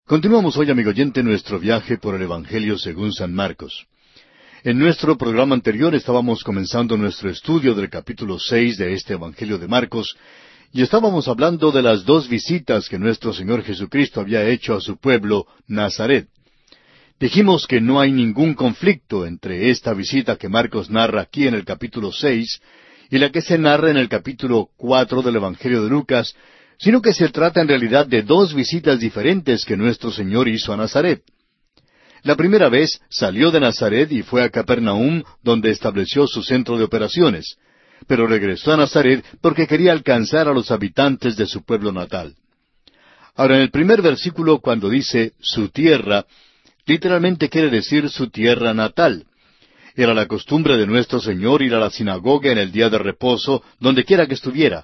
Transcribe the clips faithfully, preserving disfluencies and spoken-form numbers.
Continuamos hoy, amigo oyente, nuestro viaje por el Evangelio según San Marcos. En nuestro programa anterior estábamos comenzando nuestro estudio del capítulo seis de este Evangelio de Marcos, y estábamos hablando de las dos visitas que nuestro Señor Jesucristo había hecho a su pueblo, Nazaret. Dijimos que no hay ningún conflicto entre esta visita que Marcos narra aquí en el capítulo seis y la que se narra en el capítulo cuatro del Evangelio de Lucas, sino que se trata en realidad de dos visitas diferentes que nuestro Señor hizo a Nazaret. La primera vez salió de Nazaret y fue a Capernaum, donde estableció su centro de operaciones, pero regresó a Nazaret porque quería alcanzar a los habitantes de su pueblo natal. Ahora, en el primer versículo, cuando dice su tierra, literalmente quiere decir su tierra natal. Era la costumbre de nuestro Señor ir a la sinagoga en el día de reposo, donde quiera que estuviera.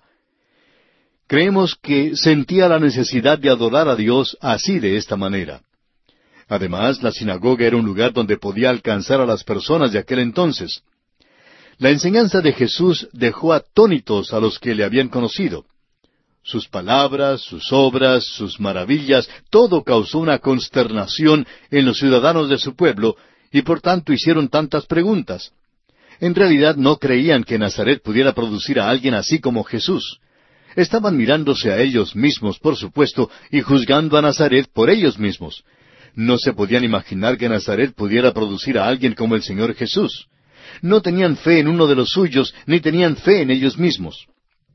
Creemos que sentía la necesidad de adorar a Dios así, de esta manera. Además, la sinagoga era un lugar donde podía alcanzar a las personas de aquel entonces. La enseñanza de Jesús dejó atónitos a los que le habían conocido. Sus palabras, sus obras, sus maravillas, todo causó una consternación en los ciudadanos de su pueblo, y por tanto hicieron tantas preguntas. En realidad no creían que Nazaret pudiera producir a alguien así como Jesús. Estaban mirándose a ellos mismos, por supuesto, y juzgando a Nazaret por ellos mismos. No se podían imaginar que Nazaret pudiera producir a alguien como el Señor Jesús. No tenían fe en uno de los suyos, ni tenían fe en ellos mismos.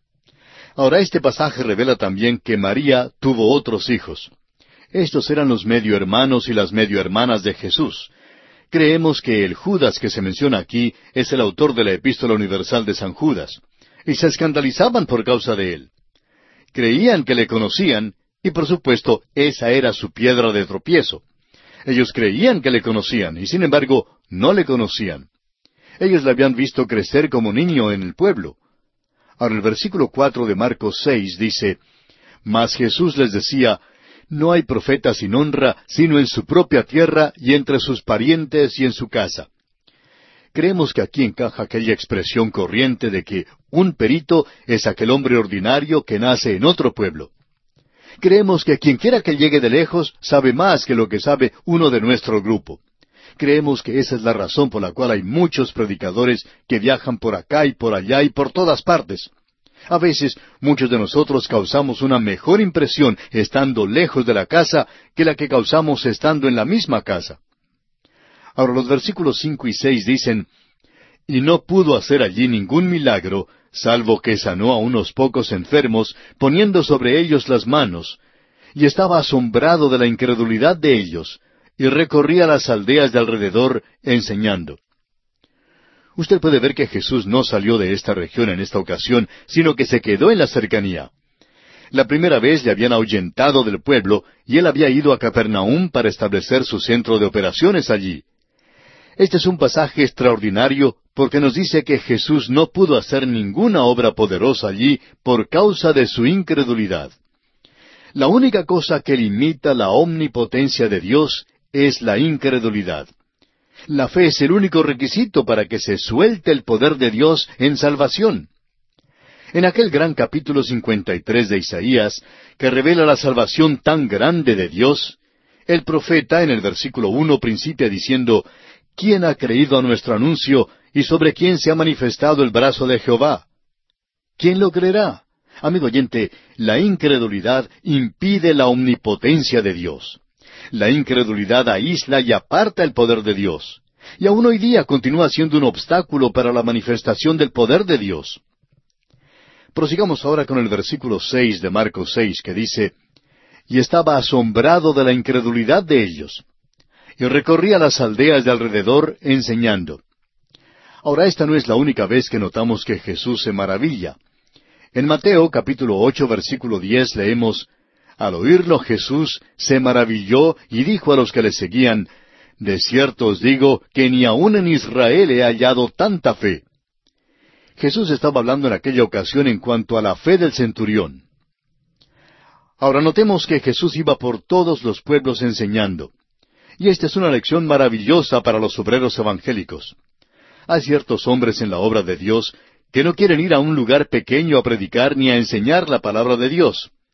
Ahora, este pasaje revela también que María tuvo otros hijos. Estos eran los medio hermanos y las medio hermanas de Jesús. Creemos que el Judas que se menciona aquí es el autor de la Epístola Universal de San Judas, y se escandalizaban por causa de él. Creían que le conocían, y por supuesto, esa era su piedra de tropiezo. Ellos creían que le conocían, y sin embargo, no le conocían. Ellos le habían visto crecer como niño en el pueblo. Ahora el versículo cuatro de Marcos seis dice, Mas Jesús les decía, No hay profeta sin honra, sino en su propia tierra, y entre sus parientes y en su casa. Creemos que aquí encaja aquella expresión corriente de que un perito es aquel hombre ordinario que nace en otro pueblo. Creemos que quienquiera que llegue de lejos sabe más que lo que sabe uno de nuestro grupo. Creemos que esa es la razón por la cual hay muchos predicadores que viajan por acá y por allá y por todas partes. A veces, muchos de nosotros causamos una mejor impresión estando lejos de la casa que la que causamos estando en la misma casa. Ahora los versículos cinco y seis dicen, Y no pudo hacer allí ningún milagro, salvo que sanó a unos pocos enfermos, poniendo sobre ellos las manos, y estaba asombrado de la incredulidad de ellos, y recorría las aldeas de alrededor enseñando. Usted puede ver que Jesús no salió de esta región en esta ocasión, sino que se quedó en la cercanía. La primera vez le habían ahuyentado del pueblo, y él había ido a Capernaum para establecer su centro de operaciones allí. Este es un pasaje extraordinario porque nos dice que Jesús no pudo hacer ninguna obra poderosa allí por causa de su incredulidad. La única cosa que limita la omnipotencia de Dios es la incredulidad. La fe es el único requisito para que se suelte el poder de Dios en salvación. En aquel gran capítulo cincuenta y tres de Isaías, que revela la salvación tan grande de Dios, el profeta en el versículo uno principia diciendo, ¿Quién ha creído a nuestro anuncio y sobre quién se ha manifestado el brazo de Jehová? ¿Quién lo creerá? Amigo oyente, la incredulidad impide la omnipotencia de Dios. La incredulidad aísla y aparta el poder de Dios. Y aún hoy día continúa siendo un obstáculo para la manifestación del poder de Dios. Prosigamos ahora con el versículo seis de Marcos seis, que dice, Y estaba asombrado de la incredulidad de ellos, y recorría las aldeas de alrededor enseñando. Ahora esta no es la única vez que notamos que Jesús se maravilla. En Mateo capítulo ocho versículo diez leemos, Al oírlo Jesús se maravilló y dijo a los que le seguían, De cierto os digo que ni aun en Israel he hallado tanta fe. Jesús estaba hablando en aquella ocasión en cuanto a la fe del centurión. Ahora notemos que Jesús iba por todos los pueblos enseñando. Y esta es una lección maravillosa para los obreros evangélicos. Hay ciertos hombres en la obra de Dios que no quieren ir a un lugar pequeño a predicar ni a enseñar la palabra de Dios.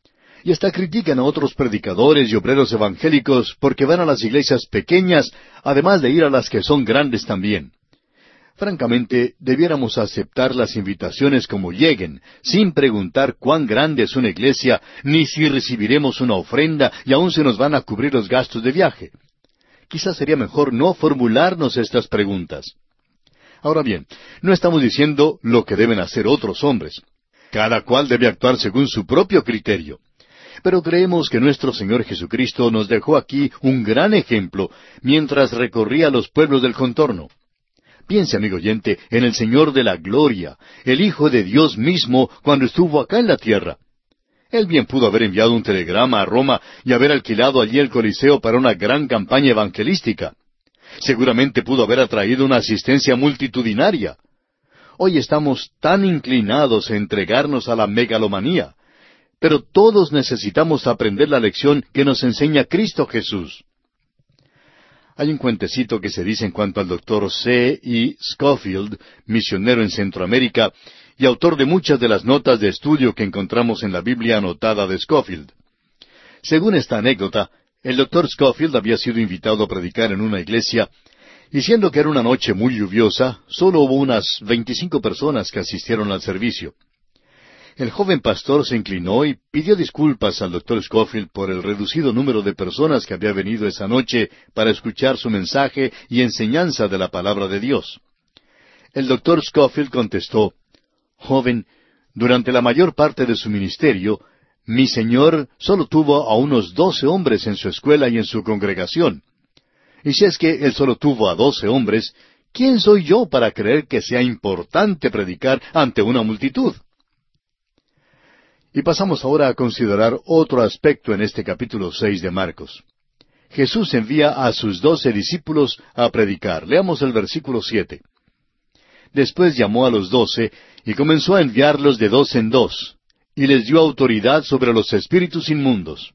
Y hasta critican a otros predicadores y obreros evangélicos porque van a las iglesias pequeñas, además de ir a las que son grandes también. Francamente, debiéramos aceptar las invitaciones como lleguen, sin preguntar cuán grande es una iglesia, ni si recibiremos una ofrenda y aún se nos van a cubrir los gastos de viaje. Quizás sería mejor no formularnos estas preguntas. Ahora bien, no estamos diciendo lo que deben hacer otros hombres. Cada cual debe actuar según su propio criterio. Pero creemos que nuestro Señor Jesucristo nos dejó aquí un gran ejemplo mientras recorría los pueblos del contorno. Piense, amigo oyente, en el Señor de la Gloria, el Hijo de Dios mismo, cuando estuvo acá en la tierra. Él bien pudo haber enviado un telegrama a Roma y haber alquilado allí el Coliseo para una gran campaña evangelística. Seguramente pudo haber atraído una asistencia multitudinaria. Hoy estamos tan inclinados a entregarnos a la megalomanía, pero todos necesitamos aprender la lección que nos enseña Cristo Jesús. Hay un cuentecito que se dice en cuanto al doctor C. E. Scofield, misionero en Centroamérica, y autor de muchas de las notas de estudio que encontramos en la Biblia anotada de Scofield. Según esta anécdota, el doctor Scofield había sido invitado a predicar en una iglesia, y siendo que era una noche muy lluviosa, solo hubo unas veinticinco personas que asistieron al servicio. El joven pastor se inclinó y pidió disculpas al doctor Scofield por el reducido número de personas que había venido esa noche para escuchar su mensaje y enseñanza de la palabra de Dios. El doctor Scofield contestó, «Joven, durante la mayor parte de su ministerio, mi Señor solo tuvo a unos doce hombres en su escuela y en su congregación. Y si es que Él solo tuvo a doce hombres, ¿quién soy yo para creer que sea importante predicar ante una multitud?» Y pasamos ahora a considerar otro aspecto en este capítulo seis de Marcos. Jesús envía a sus doce discípulos a predicar. Leamos el versículo siete. Después llamó a los doce y comenzó a enviarlos de dos en dos, y les dio autoridad sobre los espíritus inmundos.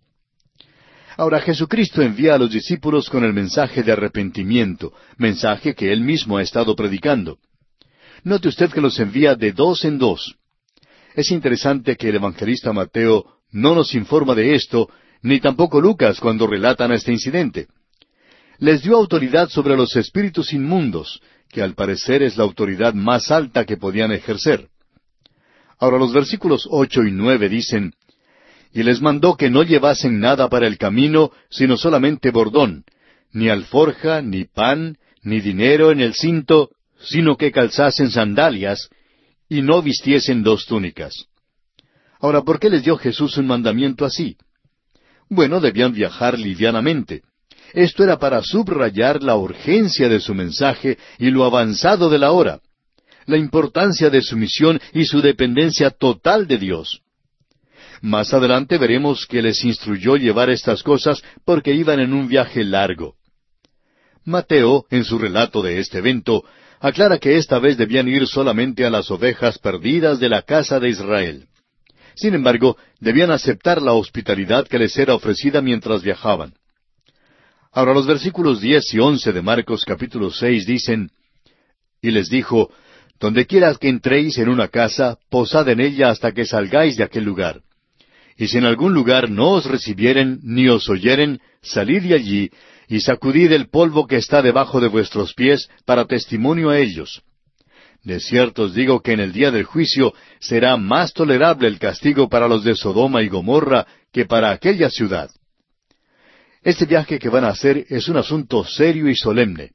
Ahora Jesucristo envía a los discípulos con el mensaje de arrepentimiento, mensaje que Él mismo ha estado predicando. Note usted que los envía de dos en dos. Es interesante que el evangelista Mateo no nos informa de esto, ni tampoco Lucas cuando relatan este incidente. Les dio autoridad sobre los espíritus inmundos, que al parecer es la autoridad más alta que podían ejercer. Ahora los versículos ocho y nueve dicen, «Y les mandó que no llevasen nada para el camino, sino solamente bordón, ni alforja, ni pan, ni dinero en el cinto, sino que calzasen sandalias, y no vistiesen dos túnicas». Ahora, ¿por qué les dio Jesús un mandamiento así? Bueno, debían viajar livianamente. Esto era para subrayar la urgencia de su mensaje y lo avanzado de la hora, la importancia de su misión y su dependencia total de Dios. Más adelante veremos que les instruyó llevar estas cosas porque iban en un viaje largo. Mateo, en su relato de este evento, aclara que esta vez debían ir solamente a las ovejas perdidas de la casa de Israel. Sin embargo, debían aceptar la hospitalidad que les era ofrecida mientras viajaban. Ahora los versículos diez y once de Marcos capítulo seis dicen, «Y les dijo, Donde quiera que entréis en una casa, posad en ella hasta que salgáis de aquel lugar. Y si en algún lugar no os recibieren ni os oyeren, salid de allí, y sacudid el polvo que está debajo de vuestros pies, para testimonio a ellos. De cierto os digo que en el día del juicio será más tolerable el castigo para los de Sodoma y Gomorra que para aquella ciudad». Este viaje que van a hacer es un asunto serio y solemne.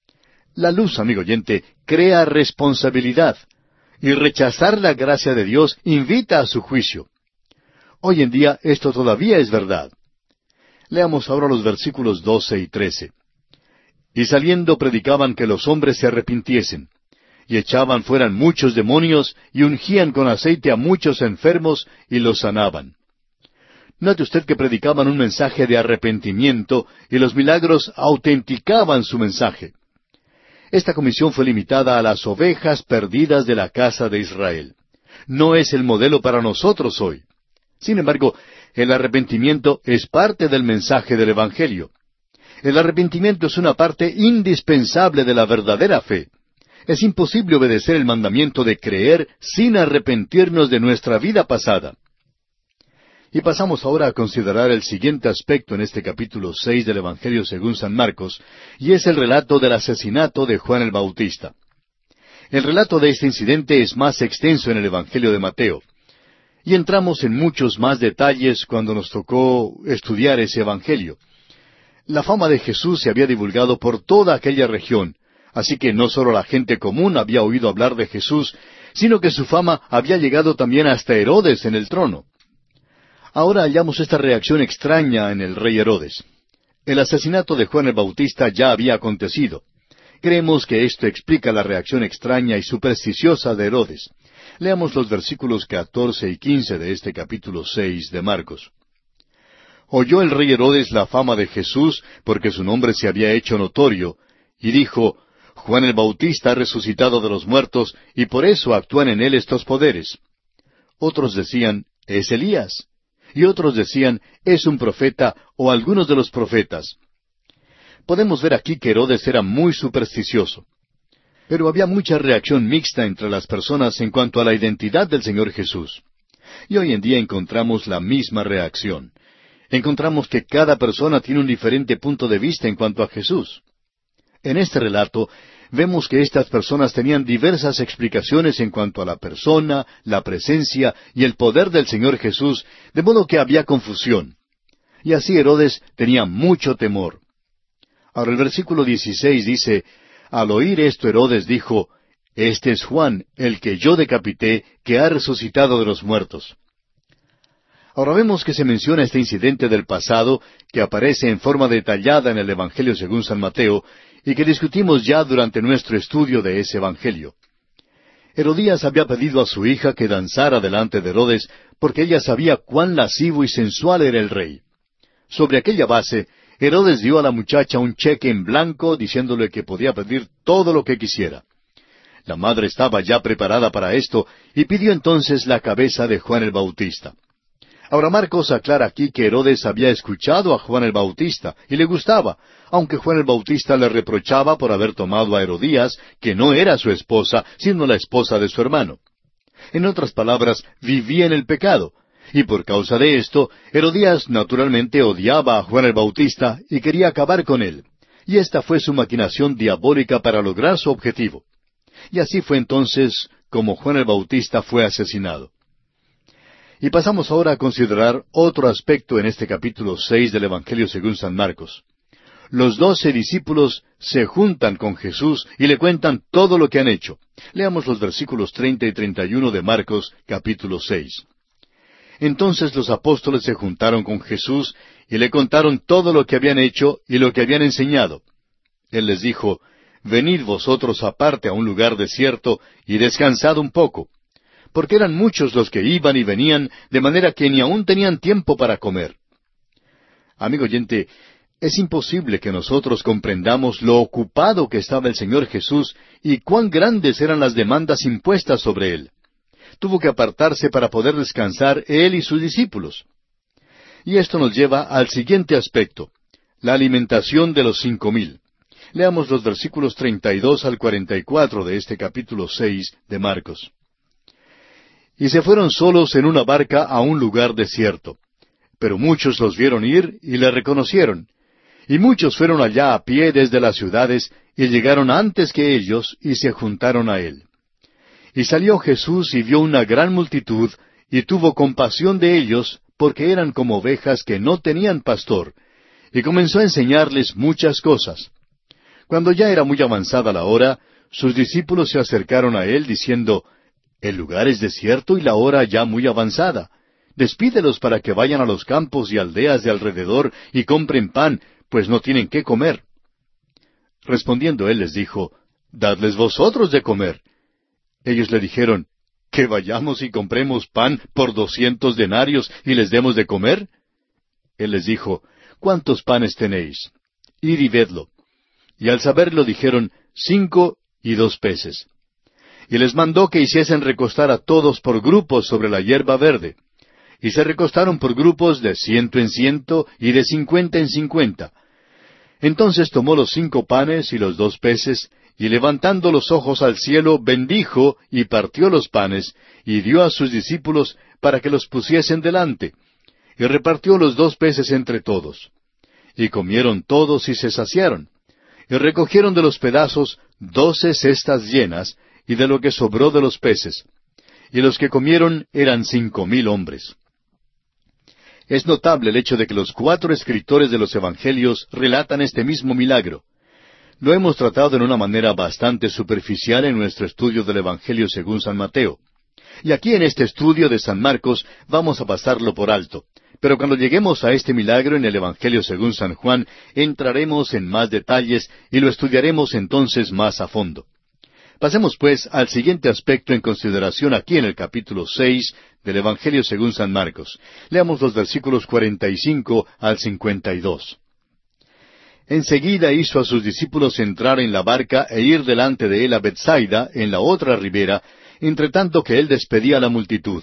La luz, amigo oyente, crea responsabilidad, y rechazar la gracia de Dios invita a su juicio. Hoy en día esto todavía es verdad. Leamos ahora los versículos doce y trece. «Y saliendo predicaban que los hombres se arrepintiesen, y echaban fuera muchos demonios, y ungían con aceite a muchos enfermos, y los sanaban». Note usted que predicaban un mensaje de arrepentimiento, y los milagros autenticaban su mensaje. Esta comisión fue limitada a las ovejas perdidas de la casa de Israel. No es el modelo para nosotros hoy. Sin embargo, el arrepentimiento es parte del mensaje del Evangelio. El arrepentimiento es una parte indispensable de la verdadera fe. Es imposible obedecer el mandamiento de creer sin arrepentirnos de nuestra vida pasada. Y pasamos ahora a considerar el siguiente aspecto en este capítulo seis del Evangelio según San Marcos, y es el relato del asesinato de Juan el Bautista. El relato de este incidente es más extenso en el Evangelio de Mateo, y entramos en muchos más detalles cuando nos tocó estudiar ese Evangelio. La fama de Jesús se había divulgado por toda aquella región, así que no solo la gente común había oído hablar de Jesús, sino que su fama había llegado también hasta Herodes en el trono. Ahora hallamos esta reacción extraña en el rey Herodes. El asesinato de Juan el Bautista ya había acontecido. Creemos que esto explica la reacción extraña y supersticiosa de Herodes. Leamos los versículos catorce y quince de este capítulo seis de Marcos. Oyó el rey Herodes la fama de Jesús, porque su nombre se había hecho notorio, y dijo, Juan el Bautista ha resucitado de los muertos, y por eso actúan en él estos poderes. Otros decían, es Elías. Y otros decían, es un profeta o algunos de los profetas. Podemos ver aquí que Herodes era muy supersticioso. Pero había mucha reacción mixta entre las personas en cuanto a la identidad del Señor Jesús. Y hoy en día encontramos la misma reacción. Encontramos que cada persona tiene un diferente punto de vista en cuanto a Jesús. En este relato vemos que estas personas tenían diversas explicaciones en cuanto a la persona, la presencia y el poder del Señor Jesús, de modo que había confusión. Y así Herodes tenía mucho temor. Ahora el versículo dieciséis dice, al oír esto Herodes dijo, Este es Juan, el que yo decapité, que ha resucitado de los muertos. Ahora vemos que se menciona este incidente del pasado, que aparece en forma detallada en el Evangelio según San Mateo, y que discutimos ya durante nuestro estudio de ese Evangelio. Herodías había pedido a su hija que danzara delante de Herodes, porque ella sabía cuán lascivo y sensual era el rey. Sobre aquella base, Herodes dio a la muchacha un cheque en blanco, diciéndole que podía pedir todo lo que quisiera. La madre estaba ya preparada para esto, y pidió entonces la cabeza de Juan el Bautista. Ahora Marcos aclara aquí que Herodes había escuchado a Juan el Bautista, y le gustaba, aunque Juan el Bautista le reprochaba por haber tomado a Herodías, que no era su esposa, sino la esposa de su hermano. En otras palabras, vivía en el pecado, y por causa de esto, Herodías naturalmente odiaba a Juan el Bautista y quería acabar con él. Y esta fue su maquinación diabólica para lograr su objetivo. Y así fue entonces como Juan el Bautista fue asesinado. Y pasamos ahora a considerar otro aspecto en este capítulo seis del Evangelio según San Marcos. Los doce discípulos se juntan con Jesús y le cuentan todo lo que han hecho. Leamos los versículos treinta y treinta y uno de Marcos, capítulo seis. Entonces los apóstoles se juntaron con Jesús y le contaron todo lo que habían hecho y lo que habían enseñado. Él les dijo, Venid vosotros aparte a un lugar desierto y descansad un poco, porque eran muchos los que iban y venían, de manera que ni aún tenían tiempo para comer. Amigo oyente, es imposible que nosotros comprendamos lo ocupado que estaba el Señor Jesús y cuán grandes eran las demandas impuestas sobre Él. Tuvo que apartarse para poder descansar Él y sus discípulos. Y esto nos lleva al siguiente aspecto, la alimentación de los cinco mil. Leamos los versículos treinta y dos al cuarenta y cuatro de este capítulo seis de Marcos. Y se fueron solos en una barca a un lugar desierto. Pero muchos los vieron ir y le reconocieron. Y muchos fueron allá a pie desde las ciudades y llegaron antes que ellos y se juntaron a él. Y salió Jesús y vio una gran multitud y tuvo compasión de ellos porque eran como ovejas que no tenían pastor, y comenzó a enseñarles muchas cosas. Cuando ya era muy avanzada la hora, sus discípulos se acercaron a él diciendo, El lugar es desierto y la hora ya muy avanzada. Despídelos para que vayan a los campos y aldeas de alrededor y compren pan, pues no tienen qué comer. Respondiendo él les dijo, Dadles vosotros de comer. Ellos le dijeron, ¿que vayamos y compremos pan por doscientos denarios y les demos de comer? Él les dijo, ¿cuántos panes tenéis? Id y vedlo. Y al saberlo dijeron, cinco y dos peces. Y les mandó que hiciesen recostar a todos por grupos sobre la hierba verde. Y se recostaron por grupos de ciento en ciento y de cincuenta en cincuenta. Entonces tomó los cinco panes y los dos peces, y levantando los ojos al cielo, bendijo y partió los panes, y dio a sus discípulos para que los pusiesen delante. y repartió los dos peces entre todos. Y comieron todos y se saciaron. Y recogieron de los pedazos doce cestas llenas, y de lo que sobró de los peces. Y los que comieron eran cinco mil hombres. Es notable el hecho de que los cuatro escritores de los Evangelios relatan este mismo milagro. Lo hemos tratado en una manera bastante superficial en nuestro estudio del Evangelio según San Mateo. Y aquí en este estudio de San Marcos vamos a pasarlo por alto. Pero cuando lleguemos a este milagro en el Evangelio según San Juan, entraremos en más detalles y lo estudiaremos entonces más a fondo. Pasemos pues al siguiente aspecto en consideración aquí en el capítulo seis del Evangelio según San Marcos. Leamos los versículos cuarenta y cinco al cincuenta y dos. Enseguida hizo a sus discípulos entrar en la barca e ir delante de él a Bethsaida, en la otra ribera, entre tanto que él despedía a la multitud.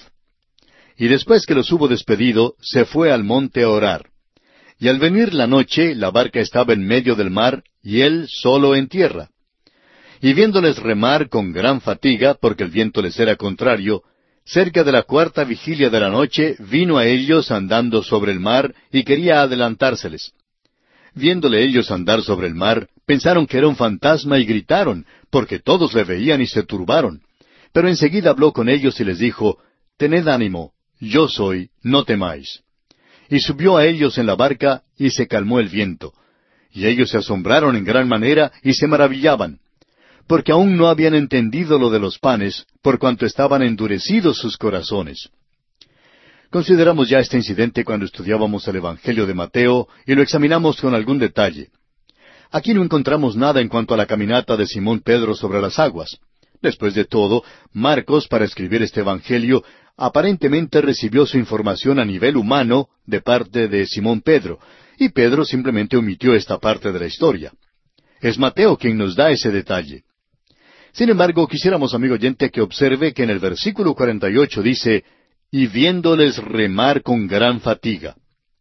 Y después que los hubo despedido, se fue al monte a orar. Y al venir la noche, la barca estaba en medio del mar, y él solo en tierra. Y viéndoles remar con gran fatiga, porque el viento les era contrario, cerca de la cuarta vigilia de la noche, vino a ellos andando sobre el mar, y quería adelantárseles. Viéndole ellos andar sobre el mar, pensaron que era un fantasma y gritaron, porque todos le veían y se turbaron. Pero enseguida habló con ellos y les dijo, «Tened ánimo, yo soy, no temáis». Y subió a ellos en la barca, y se calmó el viento. Y ellos se asombraron en gran manera, y se maravillaban, porque aún no habían entendido lo de los panes, por cuanto estaban endurecidos sus corazones. Consideramos ya este incidente cuando estudiábamos el Evangelio de Mateo, y lo examinamos con algún detalle. Aquí no encontramos nada en cuanto a la caminata de Simón Pedro sobre las aguas. Después de todo, Marcos, para escribir este Evangelio, aparentemente recibió su información a nivel humano de parte de Simón Pedro, y Pedro simplemente omitió esta parte de la historia. Es Mateo quien nos da ese detalle. Sin embargo, quisiéramos, amigo oyente, que observe que en el versículo cuarenta y ocho dice, «Y viéndoles remar con gran fatiga».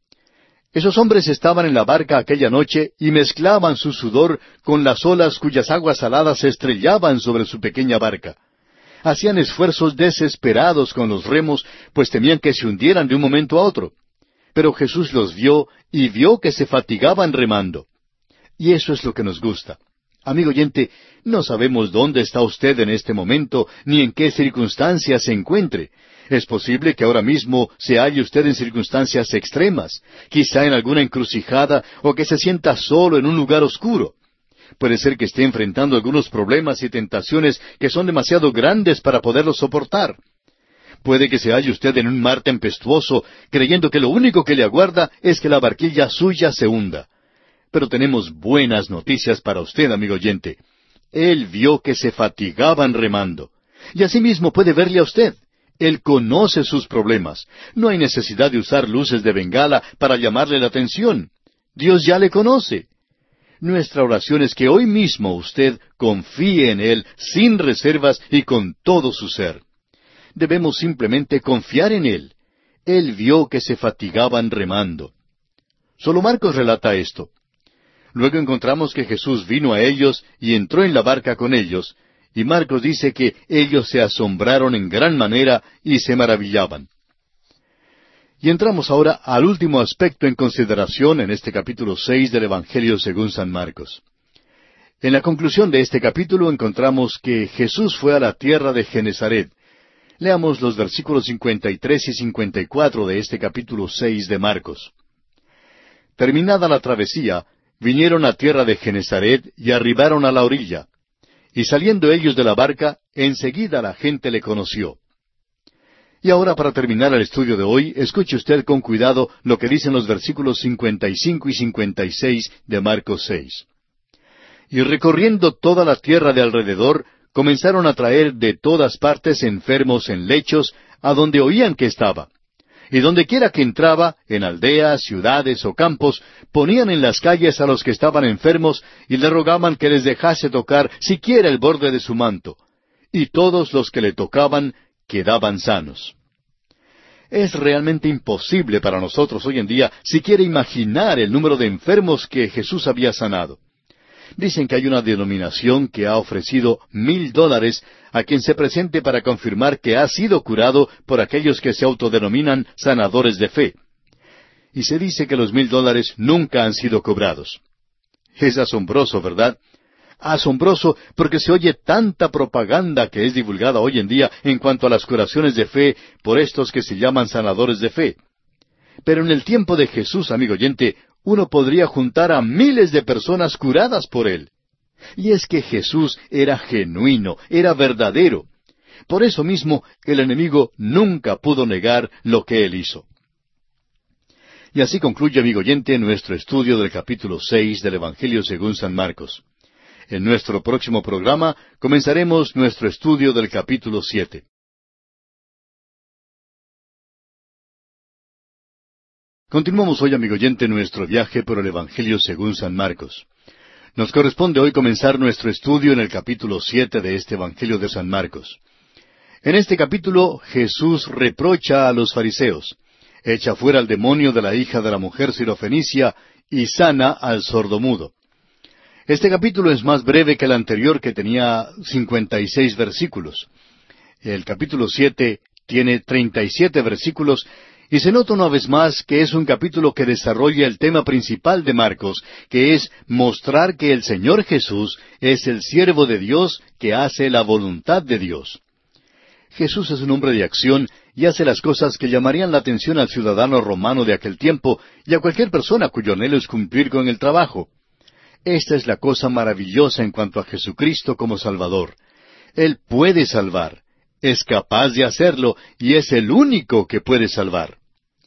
Esos hombres estaban en la barca aquella noche y mezclaban su sudor con las olas cuyas aguas saladas se estrellaban sobre su pequeña barca. Hacían esfuerzos desesperados con los remos, pues temían que se hundieran de un momento a otro. Pero Jesús los vio y vio que se fatigaban remando. Y eso es lo que nos gusta. Amigo oyente, no sabemos dónde está usted en este momento, ni en qué circunstancias se encuentre. Es posible que ahora mismo se halle usted en circunstancias extremas, quizá en alguna encrucijada, o que se sienta solo en un lugar oscuro. Puede ser que esté enfrentando algunos problemas y tentaciones que son demasiado grandes para poderlos soportar. Puede que se halle usted en un mar tempestuoso, creyendo que lo único que le aguarda es que la barquilla suya se hunda. Pero tenemos buenas noticias para usted, amigo oyente. Él vio que se fatigaban remando. Y asimismo puede verle a usted. Él conoce sus problemas. No hay necesidad de usar luces de bengala para llamarle la atención. Dios ya le conoce. Nuestra oración es que hoy mismo usted confíe en Él sin reservas y con todo su ser. Debemos simplemente confiar en Él. Él vio que se fatigaban remando. Solo Marcos relata esto. Luego encontramos que Jesús vino a ellos y entró en la barca con ellos, y Marcos dice que ellos se asombraron en gran manera y se maravillaban. Y entramos ahora al último aspecto en consideración en este capítulo seis del Evangelio según San Marcos. En la conclusión de este capítulo encontramos que Jesús fue a la tierra de Genesaret. Leamos los versículos cincuenta y tres y cincuenta y cuatro de este capítulo seis de Marcos. Terminada la travesía, vinieron a tierra de Genesaret y arribaron a la orilla. Y saliendo ellos de la barca, enseguida la gente le conoció. Y ahora, para terminar el estudio de hoy, escuche usted con cuidado lo que dicen los versículos cincuenta y cinco y cincuenta y seis de Marcos seis. Y recorriendo toda la tierra de alrededor, comenzaron a traer de todas partes enfermos en lechos, a donde oían que estaba. Y donde quiera que entraba, en aldeas, ciudades o campos, ponían en las calles a los que estaban enfermos y le rogaban que les dejase tocar siquiera el borde de su manto. Y todos los que le tocaban quedaban sanos. Es realmente imposible para nosotros hoy en día siquiera imaginar el número de enfermos que Jesús había sanado. Dicen que hay una denominación que ha ofrecido mil dólares a quien se presente para confirmar que ha sido curado por aquellos que se autodenominan sanadores de fe. y se dice que los mil dólares nunca han sido cobrados. Es asombroso, ¿verdad? Asombroso porque se oye tanta propaganda que es divulgada hoy en día en cuanto a las curaciones de fe por estos que se llaman sanadores de fe. Pero en el tiempo de Jesús, amigo oyente, uno podría juntar a miles de personas curadas por él. Y es que Jesús era genuino, era verdadero. Por eso mismo el enemigo nunca pudo negar lo que él hizo. Y así concluye, amigo oyente, nuestro estudio del capítulo seis del Evangelio según San Marcos. En nuestro próximo programa comenzaremos nuestro estudio del capítulo siete. Continuamos hoy, amigo oyente, nuestro viaje por el Evangelio según San Marcos. Nos corresponde hoy comenzar nuestro estudio en el capítulo siete de este Evangelio de San Marcos. En este capítulo Jesús reprocha a los fariseos, echa fuera al demonio de la hija de la mujer sirofenicia y sana al sordomudo. Este capítulo es más breve que el anterior, que tenía cincuenta y seis versículos. El capítulo siete tiene treinta y siete versículos, y se nota una vez más que es un capítulo que desarrolla el tema principal de Marcos, que es mostrar que el Señor Jesús es el siervo de Dios que hace la voluntad de Dios. Jesús es un hombre de acción y hace las cosas que llamarían la atención al ciudadano romano de aquel tiempo y a cualquier persona cuyo anhelo es cumplir con el trabajo. Esta es la cosa maravillosa en cuanto a Jesucristo como Salvador. Él puede salvar, es capaz de hacerlo y es el único que puede salvar.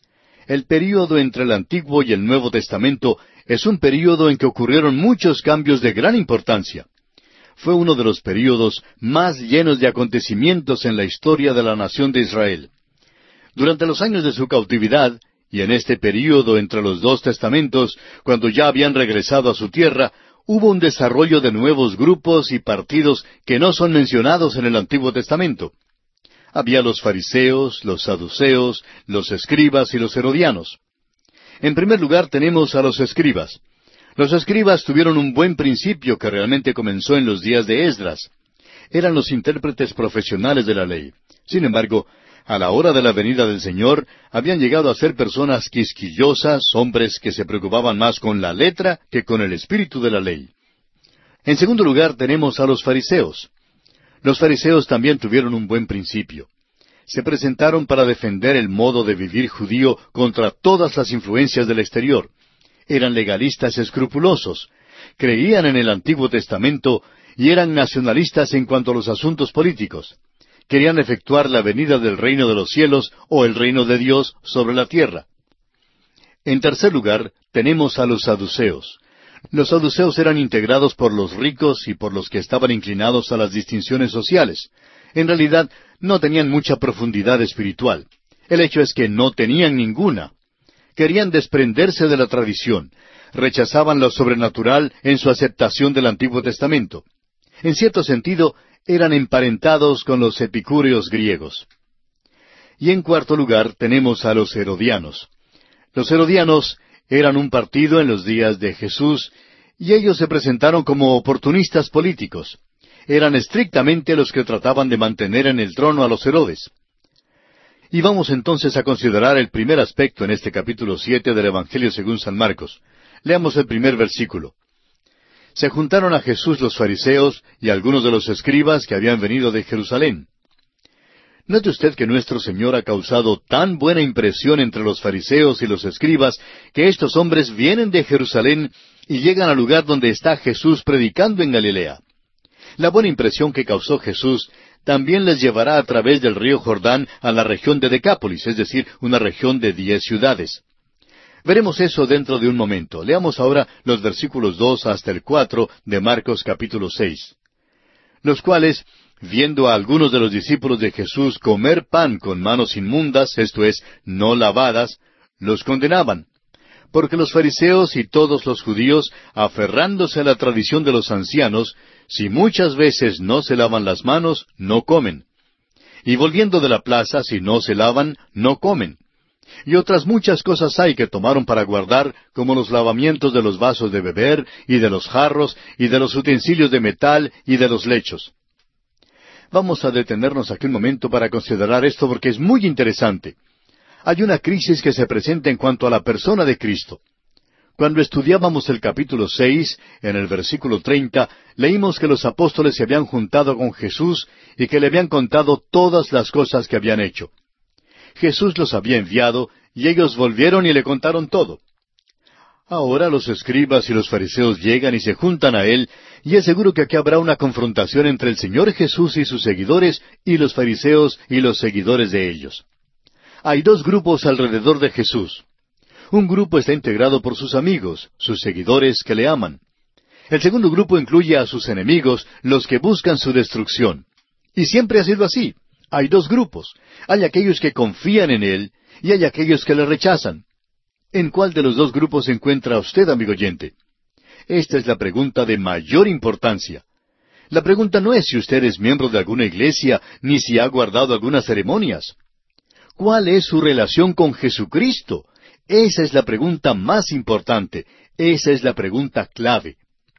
El período entre el Antiguo y el Nuevo Testamento es un período en que ocurrieron muchos cambios de gran importancia. Fue uno de los períodos más llenos de acontecimientos en la historia de la nación de Israel. Durante los años de su cautividad, y en este período entre los dos testamentos, cuando ya habían regresado a su tierra, hubo un desarrollo de nuevos grupos y partidos que no son mencionados en el Antiguo Testamento. Había los fariseos, los saduceos, los escribas y los herodianos. En primer lugar tenemos a los escribas. Los escribas tuvieron un buen principio que realmente comenzó en los días de Esdras. Eran los intérpretes profesionales de la ley. Sin embargo, a la hora de la venida del Señor, habían llegado a ser personas quisquillosas, hombres que se preocupaban más con la letra que con el espíritu de la ley. En segundo lugar, tenemos a los fariseos. Los fariseos también tuvieron un buen principio. Se presentaron para defender el modo de vivir judío contra todas las influencias del exterior. Eran legalistas escrupulosos, creían en el Antiguo Testamento y eran nacionalistas en cuanto a los asuntos políticos. Querían efectuar la venida del reino de los cielos o el reino de Dios sobre la tierra. En tercer lugar, tenemos a los saduceos. Los saduceos eran integrados por los ricos y por los que estaban inclinados a las distinciones sociales. En realidad, no tenían mucha profundidad espiritual. El hecho es que no tenían ninguna. Querían desprenderse de la tradición. Rechazaban lo sobrenatural en su aceptación del Antiguo Testamento. En cierto sentido, eran emparentados con los epicúreos griegos. Y en cuarto lugar tenemos a los herodianos. Los herodianos eran un partido en los días de Jesús, y ellos se presentaron como oportunistas políticos. Eran estrictamente los que trataban de mantener en el trono a los Herodes. Y vamos entonces a considerar el primer aspecto en este capítulo siete del Evangelio según San Marcos. Leamos el primer versículo. Se juntaron a Jesús los fariseos y algunos de los escribas que habían venido de Jerusalén. Note usted que nuestro Señor ha causado tan buena impresión entre los fariseos y los escribas que estos hombres vienen de Jerusalén y llegan al lugar donde está Jesús predicando en Galilea. La buena impresión que causó Jesús también les llevará a través del río Jordán a la región de Decápolis, es decir, una región de diez ciudades. Veremos eso dentro de un momento. Leamos ahora los versículos dos hasta el cuatro de Marcos capítulo seis. Los cuales, viendo a algunos de los discípulos de Jesús comer pan con manos inmundas, esto es, no lavadas, los condenaban. Porque los fariseos y todos los judíos, aferrándose a la tradición de los ancianos, si muchas veces no se lavan las manos, no comen. Y volviendo de la plaza, si no se lavan, no comen. Y otras muchas cosas hay que tomaron para guardar, como los lavamientos de los vasos de beber, y de los jarros, y de los utensilios de metal, y de los lechos. Vamos a detenernos aquí un momento para considerar esto porque es muy interesante. Hay una crisis que se presenta en cuanto a la persona de Cristo. Cuando estudiábamos el capítulo seis, en el versículo treinta, leímos que los apóstoles se habían juntado con Jesús y que le habían contado todas las cosas que habían hecho. Jesús los había enviado y ellos volvieron y le contaron todo. Ahora los escribas y los fariseos llegan y se juntan a él, y es seguro que aquí habrá una confrontación entre el Señor Jesús y sus seguidores y los fariseos y los seguidores de ellos. Hay dos grupos alrededor de Jesús. Un grupo está integrado por sus amigos, sus seguidores que le aman. El segundo grupo incluye a sus enemigos, los que buscan su destrucción. Y siempre ha sido así. Hay dos grupos. Hay aquellos que confían en Él y hay aquellos que le rechazan. ¿En cuál de los dos grupos se encuentra usted, amigo oyente? Esta es la pregunta de mayor importancia. La pregunta no es si usted es miembro de alguna iglesia, ni si ha guardado algunas ceremonias. ¿Cuál es su relación con Jesucristo? Esa es la pregunta más importante. Esa es la pregunta clave.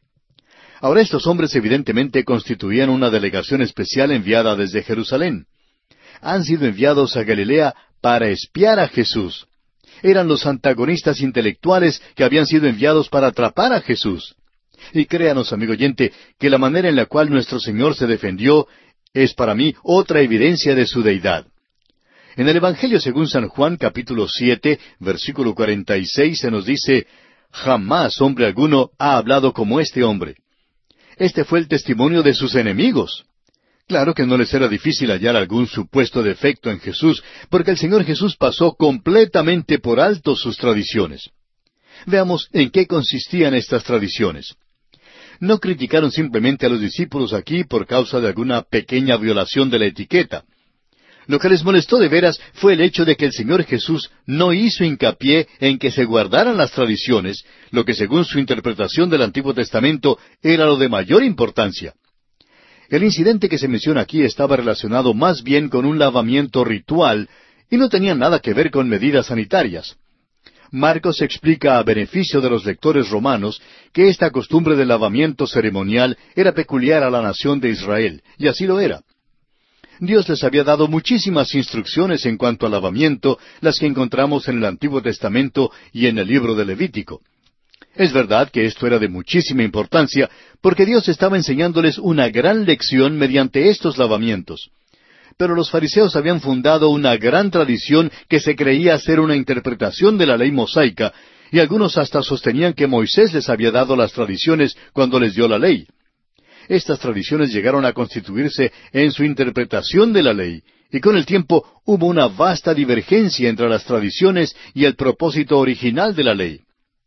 Ahora estos hombres evidentemente constituían una delegación especial enviada desde Jerusalén. Han sido enviados a Galilea para espiar a Jesús. Eran los antagonistas intelectuales que habían sido enviados para atrapar a Jesús. Y créanos, amigo oyente, que la manera en la cual nuestro Señor se defendió es para mí otra evidencia de su deidad. En el Evangelio según San Juan, capítulo siete, versículo cuarenta y seis, se nos dice, «Jamás hombre alguno ha hablado como este hombre». Este fue el testimonio de sus enemigos. Claro que no les era difícil hallar algún supuesto defecto en Jesús, porque el Señor Jesús pasó completamente por alto sus tradiciones. Veamos en qué consistían estas tradiciones. No criticaron simplemente a los discípulos aquí por causa de alguna pequeña violación de la etiqueta. Lo que les molestó de veras fue el hecho de que el Señor Jesús no hizo hincapié en que se guardaran las tradiciones, lo que según su interpretación del Antiguo Testamento era lo de mayor importancia. El incidente que se menciona aquí estaba relacionado más bien con un lavamiento ritual y no tenía nada que ver con medidas sanitarias. Marcos explica a beneficio de los lectores romanos que esta costumbre del lavamiento ceremonial era peculiar a la nación de Israel, y así lo era. Dios les había dado muchísimas instrucciones en cuanto al lavamiento, las que encontramos en el Antiguo Testamento y en el libro de Levítico. Es verdad que esto era de muchísima importancia, porque Dios estaba enseñándoles una gran lección mediante estos lavamientos. Pero los fariseos habían fundado una gran tradición que se creía ser una interpretación de la ley mosaica, y algunos hasta sostenían que Moisés les había dado las tradiciones cuando les dio la ley. Estas tradiciones llegaron a constituirse en su interpretación de la ley, y con el tiempo hubo una vasta divergencia entre las tradiciones y el propósito original de la ley.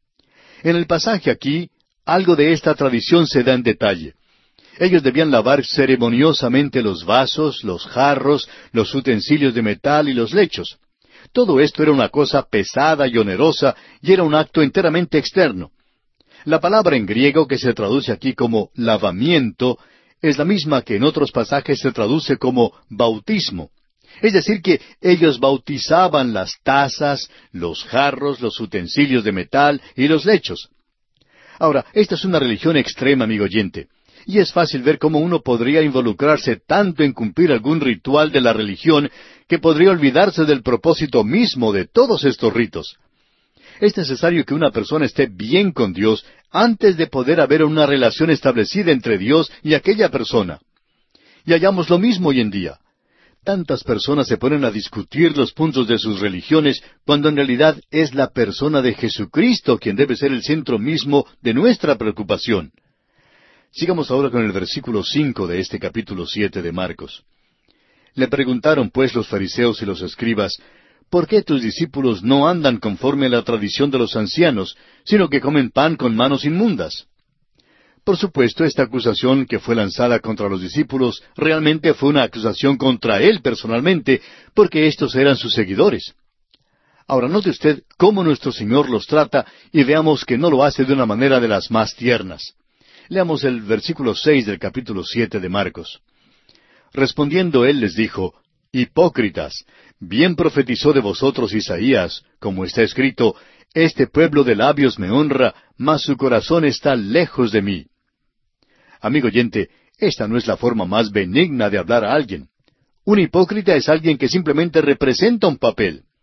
En el pasaje aquí, algo de esta tradición se da en detalle. Ellos debían lavar ceremoniosamente los vasos, los jarros, los utensilios de metal y los lechos. Todo esto era una cosa pesada y onerosa, y era un acto enteramente externo. La palabra en griego que se traduce aquí como lavamiento es la misma que en otros pasajes se traduce como bautismo. Es decir, que ellos bautizaban las tazas, los jarros, los utensilios de metal y los lechos. Ahora, esta es una religión extrema, amigo oyente, y es fácil ver cómo uno podría involucrarse tanto en cumplir algún ritual de la religión que podría olvidarse del propósito mismo de todos estos ritos. Es necesario que una persona esté bien con Dios antes de poder haber una relación establecida entre Dios y aquella persona. Y hallamos lo mismo hoy en día. Tantas personas se ponen a discutir los puntos de sus religiones cuando en realidad es la persona de Jesucristo quien debe ser el centro mismo de nuestra preocupación. Sigamos ahora con el versículo cinco de este capítulo siete de Marcos. Le preguntaron pues los fariseos y los escribas, ¿por qué tus discípulos no andan conforme a la tradición de los ancianos, sino que comen pan con manos inmundas? Por supuesto, esta acusación que fue lanzada contra los discípulos realmente fue una acusación contra él personalmente, porque estos eran sus seguidores. Ahora note usted cómo nuestro Señor los trata y veamos que no lo hace de una manera de las más tiernas. Leamos el versículo seis del capítulo siete de Marcos. Respondiendo él les dijo, «Hipócritas, bien profetizó de vosotros Isaías, como está escrito, este pueblo de labios me honra, mas su corazón está lejos de mí». Amigo oyente, esta no es la forma más benigna de hablar a alguien. Un hipócrita es alguien que simplemente representa un papel.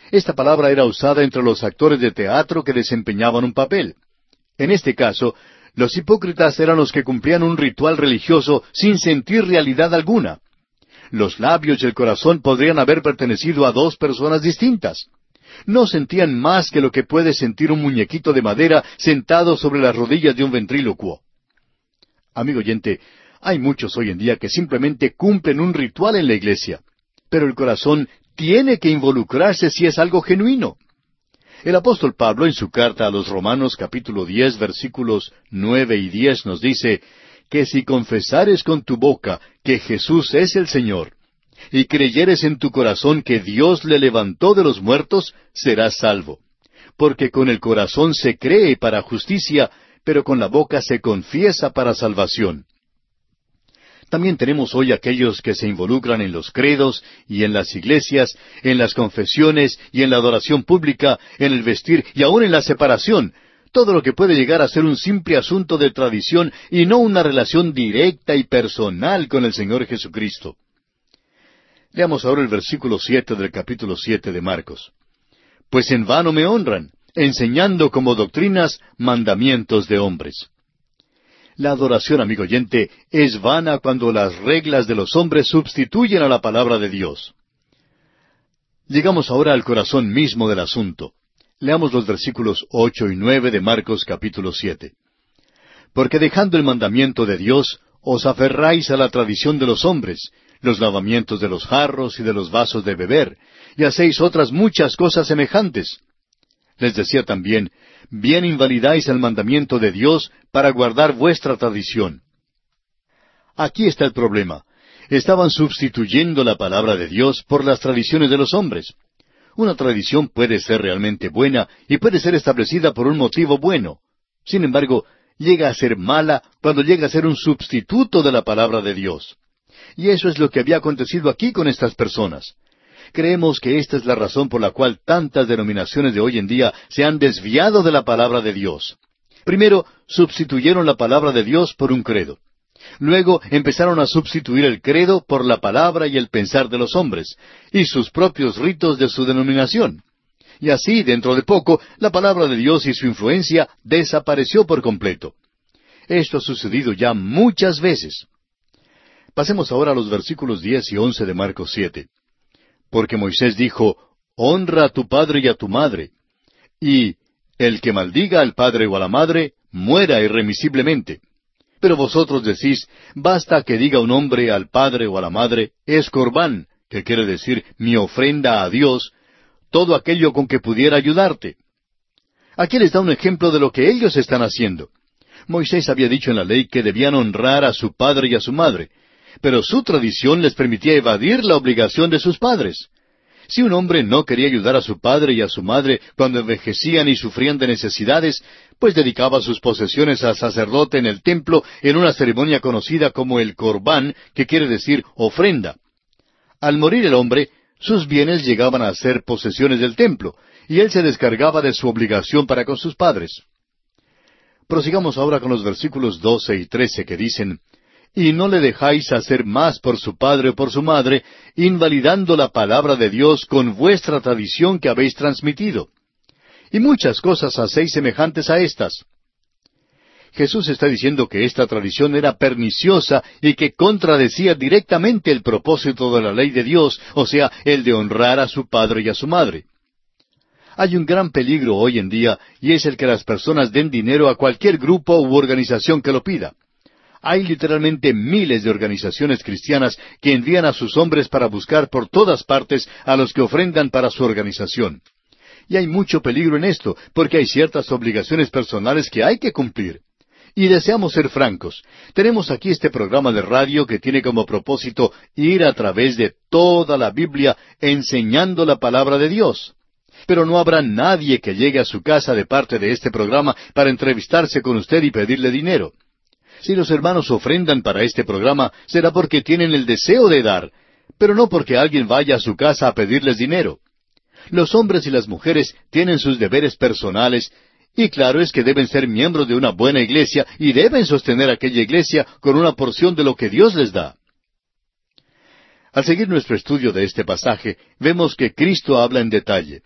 Esta palabra era usada entre los actores de teatro que desempeñaban un papel. En este caso, los hipócritas eran los que cumplían un ritual religioso sin sentir realidad alguna. Los labios y el corazón podrían haber pertenecido a dos personas distintas. No sentían más que lo que puede sentir un muñequito de madera sentado sobre las rodillas de un ventrílocuo. Amigo oyente, hay muchos hoy en día que simplemente cumplen un ritual en la iglesia, pero el corazón tiene que involucrarse si es algo genuino. El apóstol Pablo, en su carta a los Romanos capítulo diez, versículos nueve y diez, nos dice que si confesares con tu boca que Jesús es el Señor, y creyeres en tu corazón que Dios le levantó de los muertos, serás salvo. Porque con el corazón se cree para justicia, pero con la boca se confiesa para salvación. También tenemos hoy aquellos que se involucran en los credos y en las iglesias, en las confesiones y en la adoración pública, en el vestir y aún en la separación, todo lo que puede llegar a ser un simple asunto de tradición y no una relación directa y personal con el Señor Jesucristo. Leamos ahora el versículo siete del capítulo siete de Marcos. Pues en vano me honran, enseñando como doctrinas mandamientos de hombres. La adoración, amigo oyente, es vana cuando las reglas de los hombres sustituyen a la palabra de Dios. Llegamos ahora al corazón mismo del asunto. Leamos los versículos ocho y nueve de Marcos capítulo siete. Porque dejando el mandamiento de Dios, os aferráis a la tradición de los hombres, los lavamientos de los jarros y de los vasos de beber, y hacéis otras muchas cosas semejantes. Les decía también, bien invalidáis el mandamiento de Dios para guardar vuestra tradición. Aquí está el problema. Estaban sustituyendo la palabra de Dios por las tradiciones de los hombres. Una tradición puede ser realmente buena y puede ser establecida por un motivo bueno. Sin embargo, llega a ser mala cuando llega a ser un sustituto de la palabra de Dios. Y eso es lo que había acontecido aquí con estas personas. Creemos que esta es la razón por la cual tantas denominaciones de hoy en día se han desviado de la palabra de Dios. Primero, sustituyeron la palabra de Dios por un credo. Luego empezaron a sustituir el credo por la palabra y el pensar de los hombres, y sus propios ritos de su denominación. Y así, dentro de poco, la palabra de Dios y su influencia desapareció por completo. Esto ha sucedido ya muchas veces. Pasemos ahora a los versículos diez y once de Marcos siete. Porque Moisés dijo, honra a tu padre y a tu madre, y el que maldiga al padre o a la madre, muera irremisiblemente. Pero vosotros decís, basta que diga un hombre al padre o a la madre, es corbán, que quiere decir mi ofrenda a Dios, todo aquello con que pudiera ayudarte. Aquí les da un ejemplo de lo que ellos están haciendo. Moisés había dicho en la ley que debían honrar a su padre y a su madre, pero su tradición les permitía evadir la obligación de sus padres. Si un hombre no quería ayudar a su padre y a su madre cuando envejecían y sufrían de necesidades, pues dedicaba sus posesiones al sacerdote en el templo en una ceremonia conocida como el corbán, que quiere decir ofrenda. Al morir el hombre, sus bienes llegaban a ser posesiones del templo, y él se descargaba de su obligación para con sus padres. Prosigamos ahora con los versículos doce y trece que dicen, y no le dejáis hacer más por su padre o por su madre, invalidando la palabra de Dios con vuestra tradición que habéis transmitido. Y muchas cosas hacéis semejantes a estas. Jesús está diciendo que esta tradición era perniciosa y que contradecía directamente el propósito de la ley de Dios, o sea, el de honrar a su padre y a su madre. Hay un gran peligro hoy en día, y es el que las personas den dinero a cualquier grupo u organización que lo pida. Hay literalmente miles de organizaciones cristianas que envían a sus hombres para buscar por todas partes a los que ofrendan para su organización. Y hay mucho peligro en esto, porque hay ciertas obligaciones personales que hay que cumplir. Y deseamos ser francos. Tenemos aquí este programa de radio que tiene como propósito ir a través de toda la Biblia enseñando la palabra de Dios. Pero no habrá nadie que llegue a su casa de parte de este programa para entrevistarse con usted y pedirle dinero. Si los hermanos ofrendan para este programa, será porque tienen el deseo de dar, pero no porque alguien vaya a su casa a pedirles dinero. Los hombres y las mujeres tienen sus deberes personales, y claro es que deben ser miembros de una buena iglesia y deben sostener aquella iglesia con una porción de lo que Dios les da. Al seguir nuestro estudio de este pasaje, vemos que Cristo habla en detalle.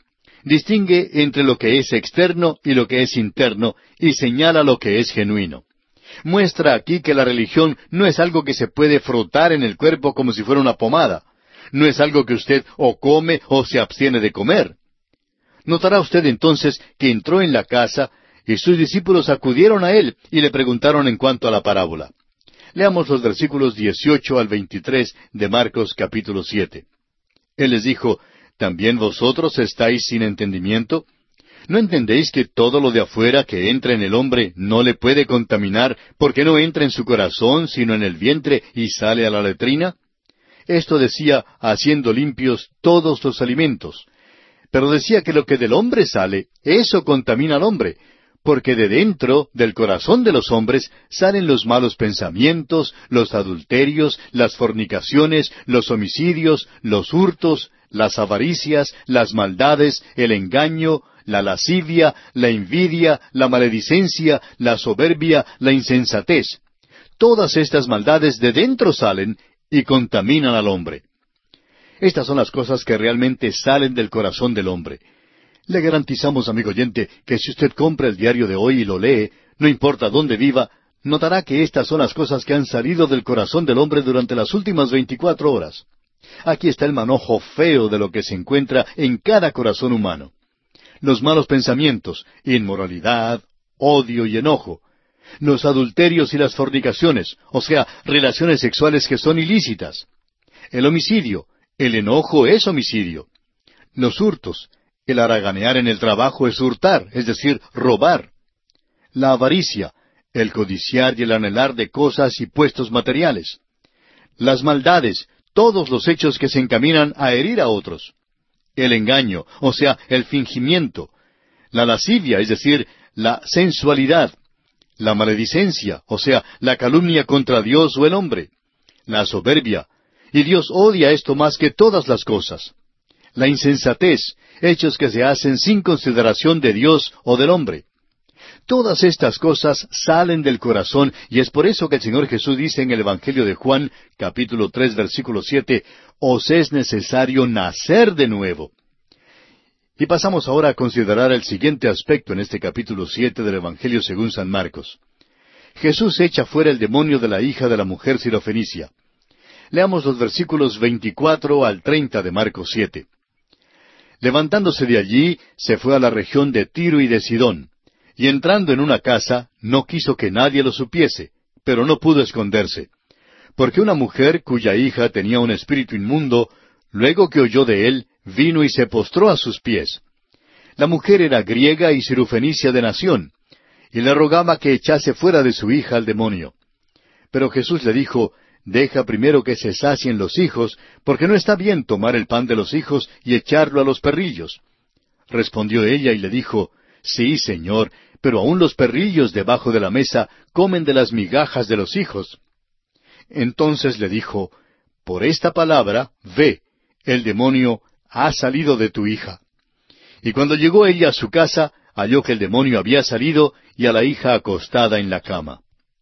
Distingue entre lo que es externo y lo que es interno, y señala lo que es genuino. Muestra aquí que la religión no es algo que se puede frotar en el cuerpo como si fuera una pomada. No es algo que usted o come o se abstiene de comer. Notará usted entonces que entró en la casa y sus discípulos acudieron a él y le preguntaron en cuanto a la parábola. Leamos los versículos dieciocho al veintitrés de Marcos capítulo siete. Él les dijo, ¿también vosotros estáis sin entendimiento? ¿No entendéis que todo lo de afuera que entra en el hombre no le puede contaminar, porque no entra en su corazón, sino en el vientre y sale a la letrina? Esto decía, haciendo limpios todos los alimentos. Pero decía que lo que del hombre sale, eso contamina al hombre, porque de dentro, del corazón de los hombres, salen los malos pensamientos, los adulterios, las fornicaciones, los homicidios, los hurtos, las avaricias, las maldades, el engaño, la lascivia, la envidia, la maledicencia, la soberbia, la insensatez. Todas estas maldades de dentro salen y contaminan al hombre. Estas son las cosas que realmente salen del corazón del hombre. Le garantizamos, amigo oyente, que si usted compra el diario de hoy y lo lee, no importa dónde viva, notará que estas son las cosas que han salido del corazón del hombre durante las últimas veinticuatro horas. Aquí está el manojo feo de lo que se encuentra en cada corazón humano. Los malos pensamientos, inmoralidad, odio y enojo. Los adulterios y las fornicaciones, o sea, relaciones sexuales que son ilícitas. El homicidio, el enojo es homicidio. Los hurtos, el haraganear en el trabajo es hurtar, es decir, robar. La avaricia, el codiciar y el anhelar de cosas y puestos materiales. Las maldades, todos los hechos que se encaminan a herir a otros. El engaño, o sea, el fingimiento. La lascivia, es decir, la sensualidad. La maledicencia, o sea, la calumnia contra Dios o el hombre. La soberbia, y Dios odia esto más que todas las cosas. La insensatez, hechos que se hacen sin consideración de Dios o del hombre. Todas estas cosas salen del corazón, y es por eso que el Señor Jesús dice en el Evangelio de Juan, capítulo tres, versículo siete, «Os es necesario nacer de nuevo». Y pasamos ahora a considerar el siguiente aspecto en este capítulo siete del Evangelio según San Marcos. Jesús echa fuera el demonio de la hija de la mujer sirofenicia. Leamos los versículos veinticuatro al treinta de Marcos siete. Levantándose de allí, se fue a la región de Tiro y de Sidón. Y entrando en una casa, no quiso que nadie lo supiese, pero no pudo esconderse. Porque una mujer cuya hija tenía un espíritu inmundo, luego que oyó de él, vino y se postró a sus pies. La mujer era griega y sirofenicia de nación, y le rogaba que echase fuera de su hija al demonio. Pero Jesús le dijo, «Deja primero que se sacien los hijos, porque no está bien tomar el pan de los hijos y echarlo a los perrillos». Respondió ella y le dijo, «Sí, Señor, pero aun los perrillos debajo de la mesa comen de las migajas de los hijos». Entonces le dijo, «Por esta palabra, ve, el demonio ha salido de tu hija». Y cuando llegó ella a su casa, halló que el demonio había salido y a la hija acostada en la cama.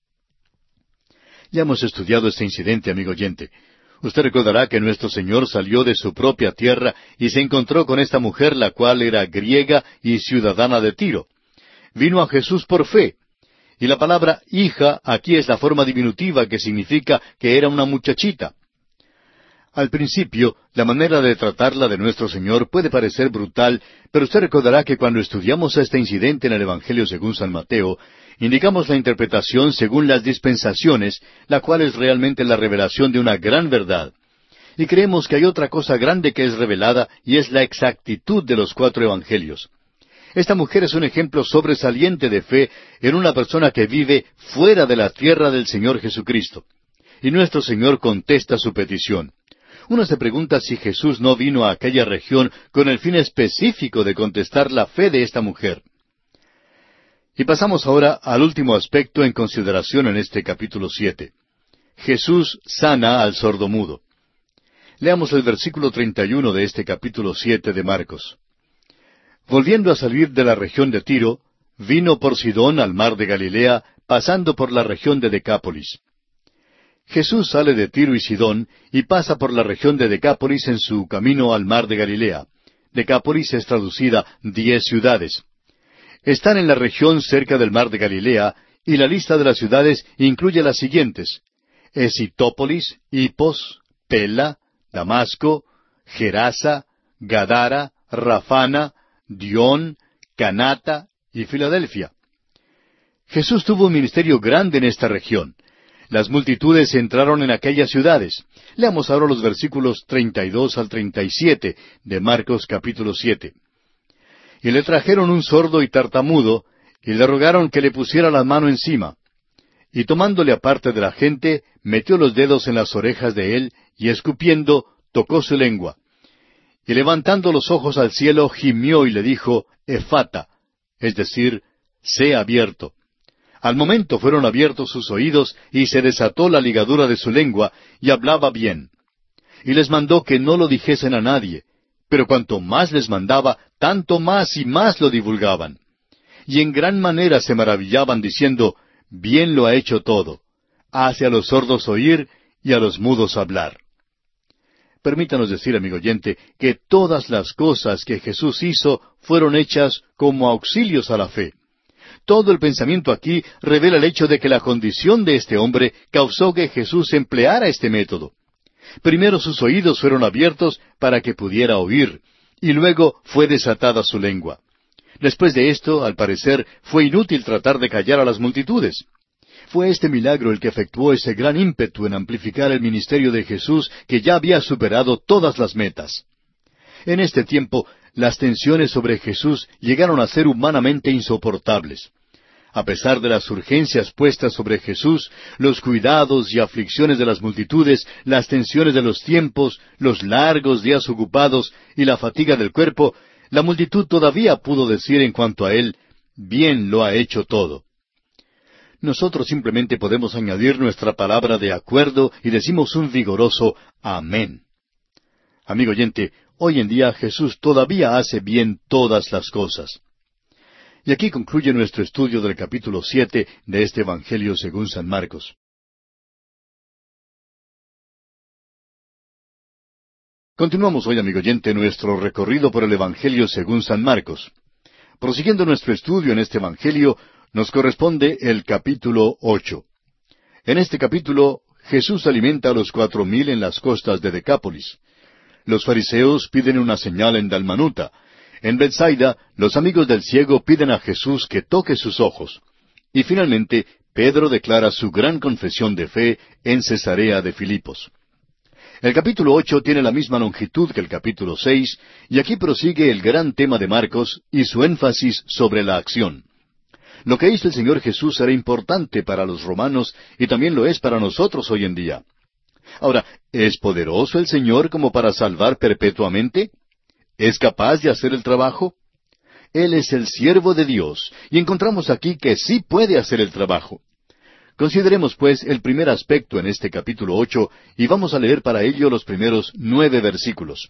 Ya hemos estudiado este incidente, amigo oyente. Usted recordará que nuestro Señor salió de su propia tierra y se encontró con esta mujer, la cual era griega y ciudadana de Tiro. Vino a Jesús por fe. Y la palabra hija aquí es la forma diminutiva que significa que era una muchachita. Al principio, la manera de tratarla de nuestro Señor puede parecer brutal, pero usted recordará que cuando estudiamos este incidente en el Evangelio según San Mateo, indicamos la interpretación según las dispensaciones, la cual es realmente la revelación de una gran verdad. Y creemos que hay otra cosa grande que es revelada, y es la exactitud de los cuatro evangelios. Esta mujer es un ejemplo sobresaliente de fe en una persona que vive fuera de la tierra del Señor Jesucristo. Y nuestro Señor contesta su petición. Uno se pregunta si Jesús no vino a aquella región con el fin específico de contestar la fe de esta mujer. Y pasamos ahora al último aspecto en consideración en este capítulo siete. Jesús sana al sordomudo. Leamos el versículo treinta y uno de este capítulo siete de Marcos. Volviendo a salir de la región de Tiro, vino por Sidón al mar de Galilea, pasando por la región de Decápolis. Jesús sale de Tiro y Sidón y pasa por la región de Decápolis en su camino al mar de Galilea. Decápolis es traducida diez ciudades. Están en la región cerca del mar de Galilea, y la lista de las ciudades incluye las siguientes: Esitópolis, Hipos, Pela, Damasco, Gerasa, Gadara, Rafana, Dión, Canata y Filadelfia. Jesús tuvo un ministerio grande en esta región. Las multitudes entraron en aquellas ciudades. Leamos ahora los versículos treinta y dos al treinta y siete de Marcos capítulo siete. Y le trajeron un sordo y tartamudo, y le rogaron que le pusiera la mano encima. Y tomándole aparte de la gente, metió los dedos en las orejas de él, y escupiendo, tocó su lengua. Y levantando los ojos al cielo, gimió y le dijo, Efata, es decir, sé abierto. Al momento fueron abiertos sus oídos, y se desató la ligadura de su lengua, y hablaba bien. Y les mandó que no lo dijesen a nadie, pero cuanto más les mandaba, tanto más y más lo divulgaban. Y en gran manera se maravillaban, diciendo, bien lo ha hecho todo. Hace a los sordos oír y a los mudos hablar. Permítanos decir, amigo oyente, que todas las cosas que Jesús hizo fueron hechas como auxilios a la fe. Todo el pensamiento aquí revela el hecho de que la condición de este hombre causó que Jesús empleara este método. Primero sus oídos fueron abiertos para que pudiera oír, y luego fue desatada su lengua. Después de esto, al parecer, fue inútil tratar de callar a las multitudes. Fue este milagro el que efectuó ese gran ímpetu en amplificar el ministerio de Jesús, que ya había superado todas las metas. En este tiempo, las tensiones sobre Jesús llegaron a ser humanamente insoportables. A pesar de las urgencias puestas sobre Jesús, los cuidados y aflicciones de las multitudes, las tensiones de los tiempos, los largos días ocupados y la fatiga del cuerpo, la multitud todavía pudo decir en cuanto a él, bien lo ha hecho todo. Nosotros simplemente podemos añadir nuestra palabra de acuerdo y decimos un vigoroso amén. Amigo oyente, hoy en día Jesús todavía hace bien todas las cosas. Y aquí concluye nuestro estudio del capítulo siete de este Evangelio según San Marcos. Continuamos hoy, amigo oyente, nuestro recorrido por el Evangelio según San Marcos. Prosiguiendo nuestro estudio en este Evangelio, nos corresponde el capítulo ocho. En este capítulo, Jesús alimenta a los cuatro mil en las costas de Decápolis. Los fariseos piden una señal en Dalmanuta. En Betsaida, los amigos del ciego piden a Jesús que toque sus ojos. Y finalmente, Pedro declara su gran confesión de fe en Cesarea de Filipos. El capítulo ocho tiene la misma longitud que el capítulo seis, y aquí prosigue el gran tema de Marcos y su énfasis sobre la acción. Lo que hizo el Señor Jesús era importante para los romanos y también lo es para nosotros hoy en día. Ahora, ¿es poderoso el Señor como para salvar perpetuamente? ¿Es capaz de hacer el trabajo? Él es el siervo de Dios, y encontramos aquí que sí puede hacer el trabajo. Consideremos, pues, el primer aspecto en este capítulo ocho, y vamos a leer para ello los primeros nueve versículos.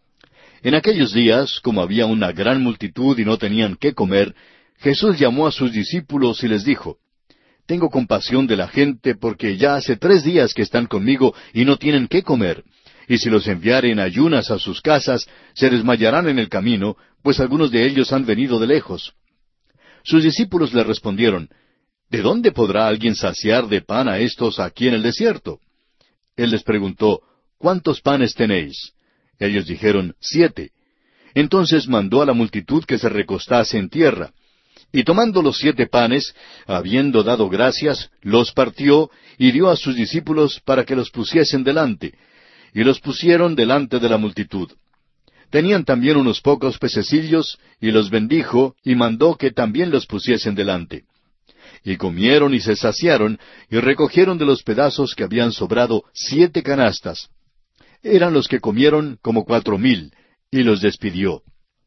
En aquellos días, como había una gran multitud y no tenían qué comer, Jesús llamó a sus discípulos y les dijo, Tengo compasión de la gente, porque ya hace tres días que están conmigo y no tienen qué comer. Y si los enviare en ayunas a sus casas, se desmayarán en el camino, pues algunos de ellos han venido de lejos. Sus discípulos le respondieron, ¿De dónde podrá alguien saciar de pan a estos aquí en el desierto? Él les preguntó, ¿Cuántos panes tenéis? Ellos dijeron, siete. Entonces mandó a la multitud que se recostase en tierra. Y tomando los siete panes, habiendo dado gracias, los partió y dio a sus discípulos para que los pusiesen delante. Y los pusieron delante de la multitud. Tenían también unos pocos pececillos, y los bendijo, y mandó que también los pusiesen delante. Y comieron y se saciaron, y recogieron de los pedazos que habían sobrado siete canastas. Eran los que comieron como cuatro mil, y los despidió.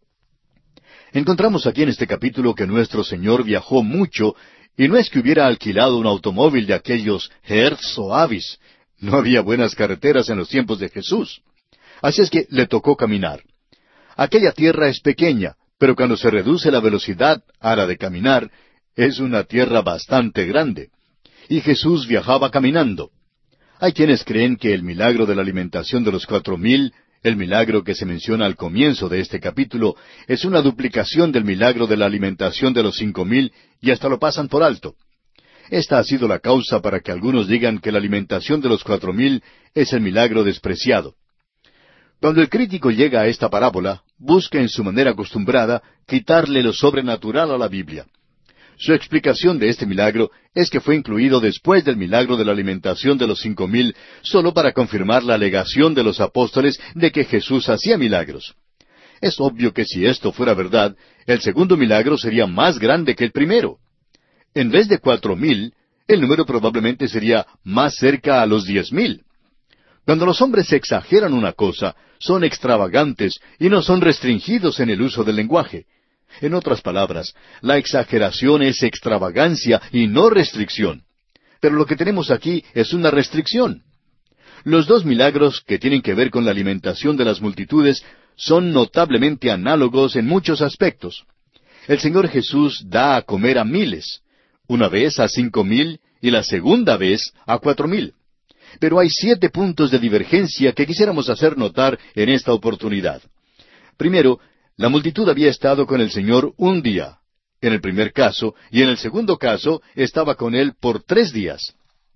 Encontramos aquí en este capítulo que nuestro Señor viajó mucho, y no es que hubiera alquilado un automóvil de aquellos Hertz o Avis. No había buenas carreteras en los tiempos de Jesús. Así es que le tocó caminar. Aquella tierra es pequeña, pero cuando se reduce la velocidad a la de caminar, es una tierra bastante grande. Y Jesús viajaba caminando. Hay quienes creen que el milagro de la alimentación de los cuatro mil El milagro que se menciona al comienzo de este capítulo es una duplicación del milagro de la alimentación de los cinco mil y hasta lo pasan por alto. Esta ha sido la causa para que algunos digan que la alimentación de los cuatro mil es el milagro despreciado. Cuando el crítico llega a esta parábola, busca en su manera acostumbrada quitarle lo sobrenatural a la Biblia. Su explicación de este milagro es que fue incluido después del milagro de la alimentación de los cinco mil, solo para confirmar la alegación de los apóstoles de que Jesús hacía milagros. Es obvio que si esto fuera verdad, el segundo milagro sería más grande que el primero. En vez de cuatro mil, el número probablemente sería más cerca a los diez mil. Cuando los hombres exageran una cosa, son extravagantes y no son restringidos en el uso del lenguaje. En otras palabras, la exageración es extravagancia y no restricción. Pero lo que tenemos aquí es una restricción. Los dos milagros que tienen que ver con la alimentación de las multitudes son notablemente análogos en muchos aspectos. El Señor Jesús da a comer a miles, una vez a cinco mil y la segunda vez a cuatro mil. Pero hay siete puntos de divergencia que quisiéramos hacer notar en esta oportunidad. Primero, la multitud había estado con el Señor un día, en el primer caso, y en el segundo caso estaba con Él por tres días.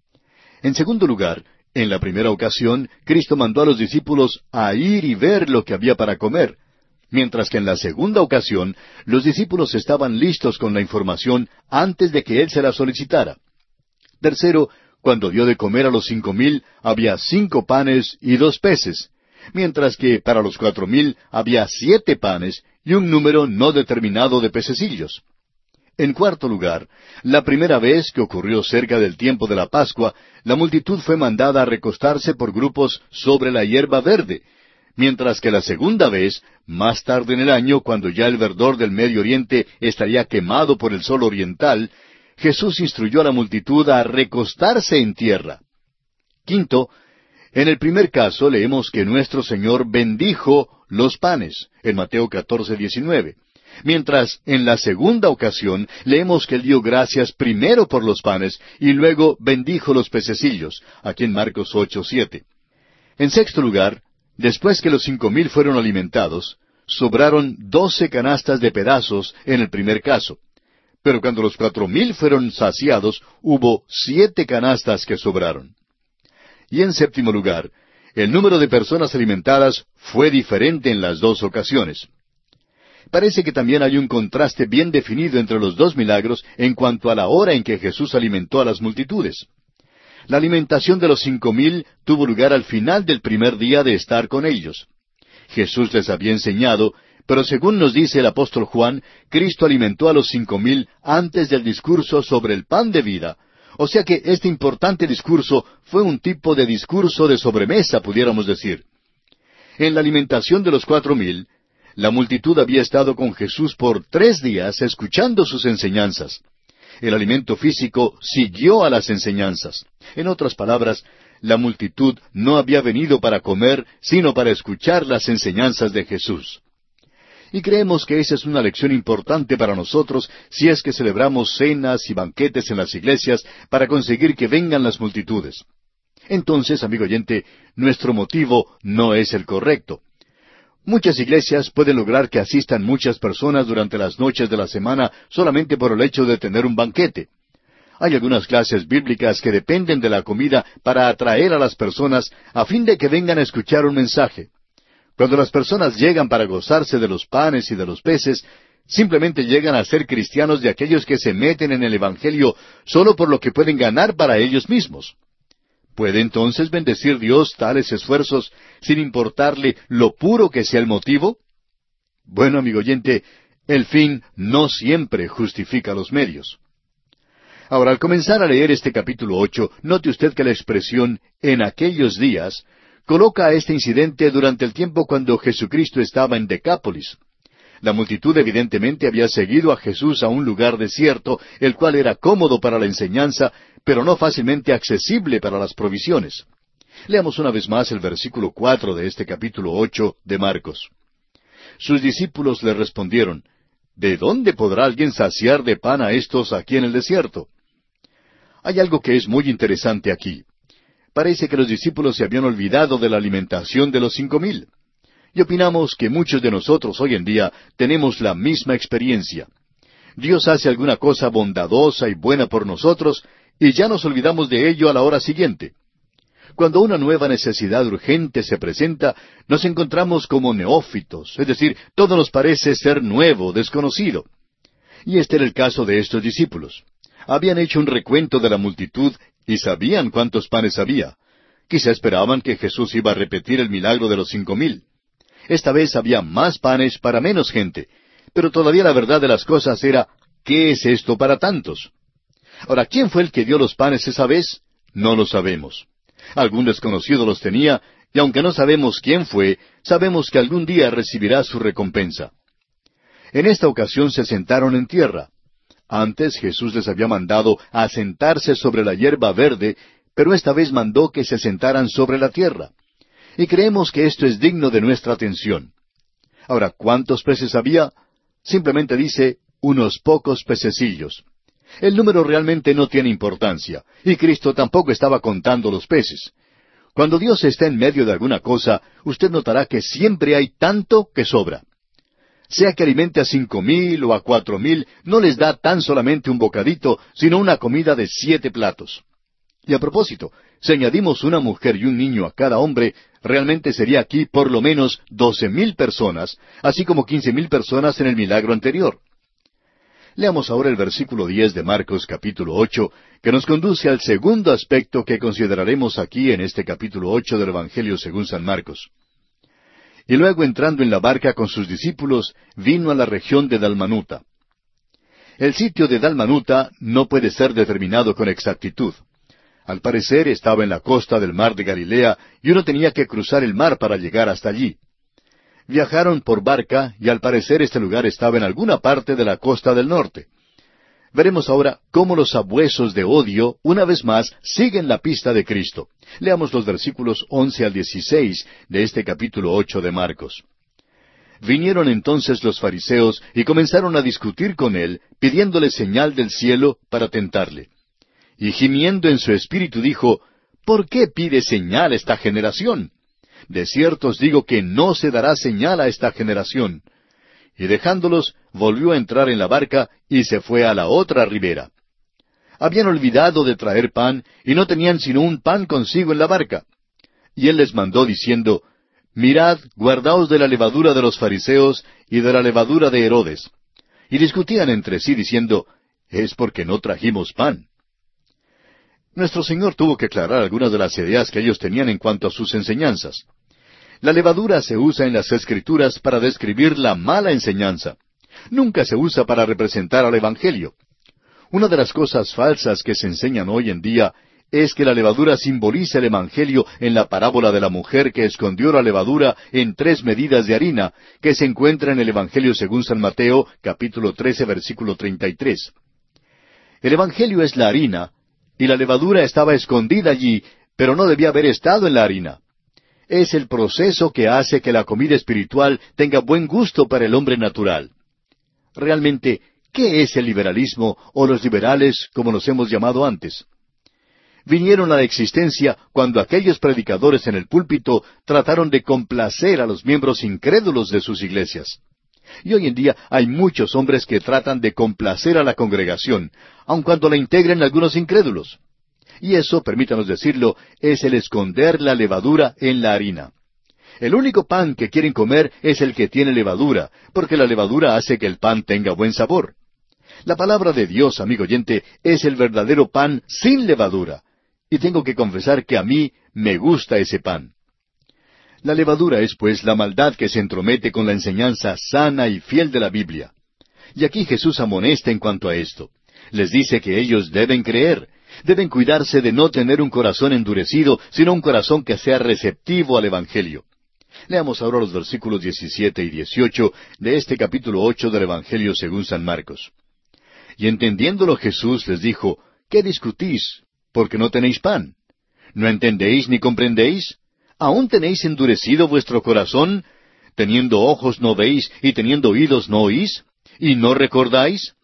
En segundo lugar, en la primera ocasión, Cristo mandó a los discípulos a ir y ver lo que había para comer, mientras que en la segunda ocasión, los discípulos estaban listos con la información antes de que Él se la solicitara. Tercero, cuando dio de comer a los cinco mil, había cinco panes y dos peces, mientras que para los cuatro mil había siete panes y un número no determinado de pececillos. En cuarto lugar, la primera vez que ocurrió cerca del tiempo de la Pascua, la multitud fue mandada a recostarse por grupos sobre la hierba verde, mientras que la segunda vez, más tarde en el año, cuando ya el verdor del Medio Oriente estaría quemado por el sol oriental, Jesús instruyó a la multitud a recostarse en tierra. Quinto, en el primer caso leemos que nuestro Señor bendijo los panes, en Mateo catorce, diecinueve, mientras en la segunda ocasión leemos que Él dio gracias primero por los panes y luego bendijo los pececillos, aquí en Marcos ocho, siete. En sexto lugar, después que los cinco mil fueron alimentados, sobraron doce canastas de pedazos en el primer caso. Pero cuando los cuatro mil fueron saciados, hubo siete canastas que sobraron. Y en séptimo lugar, el número de personas alimentadas fue diferente en las dos ocasiones. Parece que también hay un contraste bien definido entre los dos milagros en cuanto a la hora en que Jesús alimentó a las multitudes. La alimentación de los cinco mil tuvo lugar al final del primer día de estar con ellos. Jesús les había enseñado, pero según nos dice el apóstol Juan, Cristo alimentó a los cinco mil antes del discurso sobre el pan de vida. O sea que este importante discurso fue un tipo de discurso de sobremesa, pudiéramos decir. En la alimentación de los cuatro mil, la multitud había estado con Jesús por tres días escuchando sus enseñanzas. El alimento físico siguió a las enseñanzas. En otras palabras, la multitud no había venido para comer, sino para escuchar las enseñanzas de Jesús. Y creemos que esa es una lección importante para nosotros si es que celebramos cenas y banquetes en las iglesias para conseguir que vengan las multitudes. Entonces, amigo oyente, nuestro motivo no es el correcto. Muchas iglesias pueden lograr que asistan muchas personas durante las noches de la semana solamente por el hecho de tener un banquete. Hay algunas clases bíblicas que dependen de la comida para atraer a las personas a fin de que vengan a escuchar un mensaje. Cuando las personas llegan para gozarse de los panes y de los peces, simplemente llegan a ser cristianos de aquellos que se meten en el Evangelio solo por lo que pueden ganar para ellos mismos. ¿Puede entonces bendecir Dios tales esfuerzos sin importarle lo puro que sea el motivo? Bueno, amigo oyente, el fin no siempre justifica los medios. Ahora, al comenzar a leer este capítulo ocho, note usted que la expresión «en aquellos días» coloca a este incidente durante el tiempo cuando Jesucristo estaba en Decápolis. La multitud evidentemente había seguido a Jesús a un lugar desierto, el cual era cómodo para la enseñanza, pero no fácilmente accesible para las provisiones. Leamos una vez más el versículo cuatro de este capítulo ocho de Marcos. Sus discípulos le respondieron, ¿de dónde podrá alguien saciar de pan a estos aquí en el desierto? Hay algo que es muy interesante aquí. Parece que los discípulos se habían olvidado de la alimentación de los cinco mil. Y opinamos que muchos de nosotros hoy en día tenemos la misma experiencia. Dios hace alguna cosa bondadosa y buena por nosotros, y ya nos olvidamos de ello a la hora siguiente. Cuando una nueva necesidad urgente se presenta, nos encontramos como neófitos, es decir, todo nos parece ser nuevo, desconocido. Y este era el caso de estos discípulos. Habían hecho un recuento de la multitud y sabían cuántos panes había. Quizá esperaban que Jesús iba a repetir el milagro de los cinco mil. Esta vez había más panes para menos gente, pero todavía la verdad de las cosas era, ¿qué es esto para tantos? Ahora, ¿quién fue el que dio los panes esa vez? No lo sabemos. Algún desconocido los tenía, y aunque no sabemos quién fue, sabemos que algún día recibirá su recompensa. En esta ocasión se sentaron en tierra. Antes Jesús les había mandado a sentarse sobre la hierba verde, pero esta vez mandó que se sentaran sobre la tierra. Y creemos que esto es digno de nuestra atención. Ahora, ¿cuántos peces había? Simplemente dice, unos pocos pececillos. El número realmente no tiene importancia, y Cristo tampoco estaba contando los peces. Cuando Dios está en medio de alguna cosa, usted notará que siempre hay tanto que sobra. Sea que alimente a cinco mil o a cuatro mil, no les da tan solamente un bocadito, sino una comida de siete platos. Y a propósito, si añadimos una mujer y un niño a cada hombre, realmente sería aquí por lo menos doce mil personas, así como quince mil personas en el milagro anterior. Leamos ahora el versículo diez de Marcos capítulo ocho, que nos conduce al segundo aspecto que consideraremos aquí en este capítulo ocho del Evangelio según San Marcos. Y luego entrando en la barca con sus discípulos, vino a la región de Dalmanuta. El sitio de Dalmanuta no puede ser determinado con exactitud. Al parecer estaba en la costa del mar de Galilea, y uno tenía que cruzar el mar para llegar hasta allí. Viajaron por barca, y al parecer este lugar estaba en alguna parte de la costa del norte. Veremos ahora cómo los sabuesos de odio, una vez más, siguen la pista de Cristo. Leamos los versículos once al dieciséis de este capítulo ocho de Marcos. Vinieron entonces los fariseos y comenzaron a discutir con él, pidiéndole señal del cielo para tentarle. Y gimiendo en su espíritu dijo, ¿por qué pide señal esta generación? De cierto os digo que no se dará señal a esta generación. Y dejándolos, volvió a entrar en la barca y se fue a la otra ribera. Habían olvidado de traer pan, y no tenían sino un pan consigo en la barca. Y él les mandó diciendo, Mirad, guardaos de la levadura de los fariseos y de la levadura de Herodes. Y discutían entre sí diciendo, es porque no trajimos pan. Nuestro Señor tuvo que aclarar algunas de las ideas que ellos tenían en cuanto a sus enseñanzas. La levadura se usa en las Escrituras para describir la mala enseñanza. Nunca se usa para representar al Evangelio. Una de las cosas falsas que se enseñan hoy en día es que la levadura simboliza el Evangelio en la parábola de la mujer que escondió la levadura en tres medidas de harina, que se encuentra en el Evangelio según San Mateo, capítulo trece, versículo treinta y tres. El Evangelio es la harina, y la levadura estaba escondida allí, pero no debía haber estado en la harina. Es el proceso que hace que la comida espiritual tenga buen gusto para el hombre natural. Realmente, ¿qué es el liberalismo o los liberales, como los hemos llamado antes? Vinieron a la existencia cuando aquellos predicadores en el púlpito trataron de complacer a los miembros incrédulos de sus iglesias. Y hoy en día hay muchos hombres que tratan de complacer a la congregación, aun cuando la integren algunos incrédulos. Y eso, permítanos decirlo, es el esconder la levadura en la harina. El único pan que quieren comer es el que tiene levadura, porque la levadura hace que el pan tenga buen sabor. La palabra de Dios, amigo oyente, es el verdadero pan sin levadura. Y tengo que confesar que a mí me gusta ese pan. La levadura es, pues, la maldad que se entromete con la enseñanza sana y fiel de la Biblia. Y aquí Jesús amonesta en cuanto a esto. Les dice que ellos deben creer, deben cuidarse de no tener un corazón endurecido, sino un corazón que sea receptivo al Evangelio. Leamos ahora los versículos diecisiete y dieciocho de este capítulo ocho del Evangelio según San Marcos. Y entendiéndolo Jesús les dijo, ¿qué discutís? Porque no tenéis pan. ¿No entendéis ni comprendéis? ¿Aún tenéis endurecido vuestro corazón? ¿Teniendo ojos no veis y teniendo oídos no oís? ¿Y no recordáis?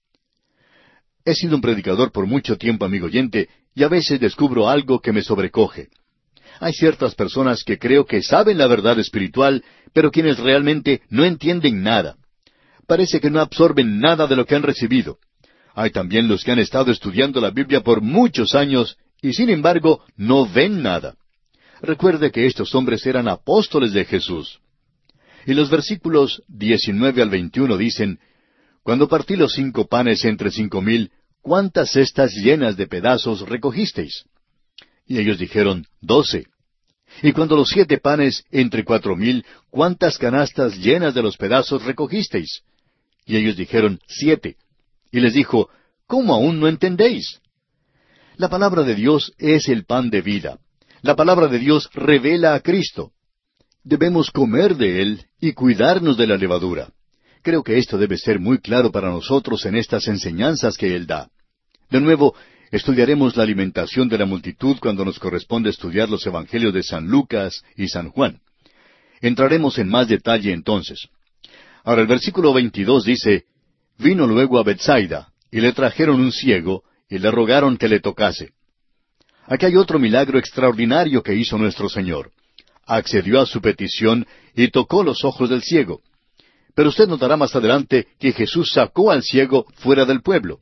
He sido un predicador por mucho tiempo, amigo oyente, y a veces descubro algo que me sobrecoge. Hay ciertas personas que creo que saben la verdad espiritual, pero quienes realmente no entienden nada. Parece que no absorben nada de lo que han recibido. Hay también los que han estado estudiando la Biblia por muchos años y sin embargo no ven nada. Recuerde que estos hombres eran apóstoles de Jesús. Y los versículos diecinueve al veintiuno dicen, «Cuando partí los cinco panes entre cinco mil, ¿cuántas cestas llenas de pedazos recogisteis?» Y ellos dijeron, «Doce». «Y cuando los siete panes entre cuatro mil, ¿cuántas canastas llenas de los pedazos recogisteis?» Y ellos dijeron, «Siete». Y les dijo, «¿Cómo aún no entendéis?» La palabra de Dios es el pan de vida. La palabra de Dios revela a Cristo. Debemos comer de Él y cuidarnos de la levadura. Creo que esto debe ser muy claro para nosotros en estas enseñanzas que Él da. De nuevo, estudiaremos la alimentación de la multitud cuando nos corresponde estudiar los evangelios de San Lucas y San Juan. Entraremos en más detalle entonces. Ahora el versículo veintidós dice, «Vino luego a Betsaida, y le trajeron un ciego, y le rogaron que le tocase». Aquí hay otro milagro extraordinario que hizo nuestro Señor. Accedió a su petición y tocó los ojos del ciego. Pero usted notará más adelante que Jesús sacó al ciego fuera del pueblo.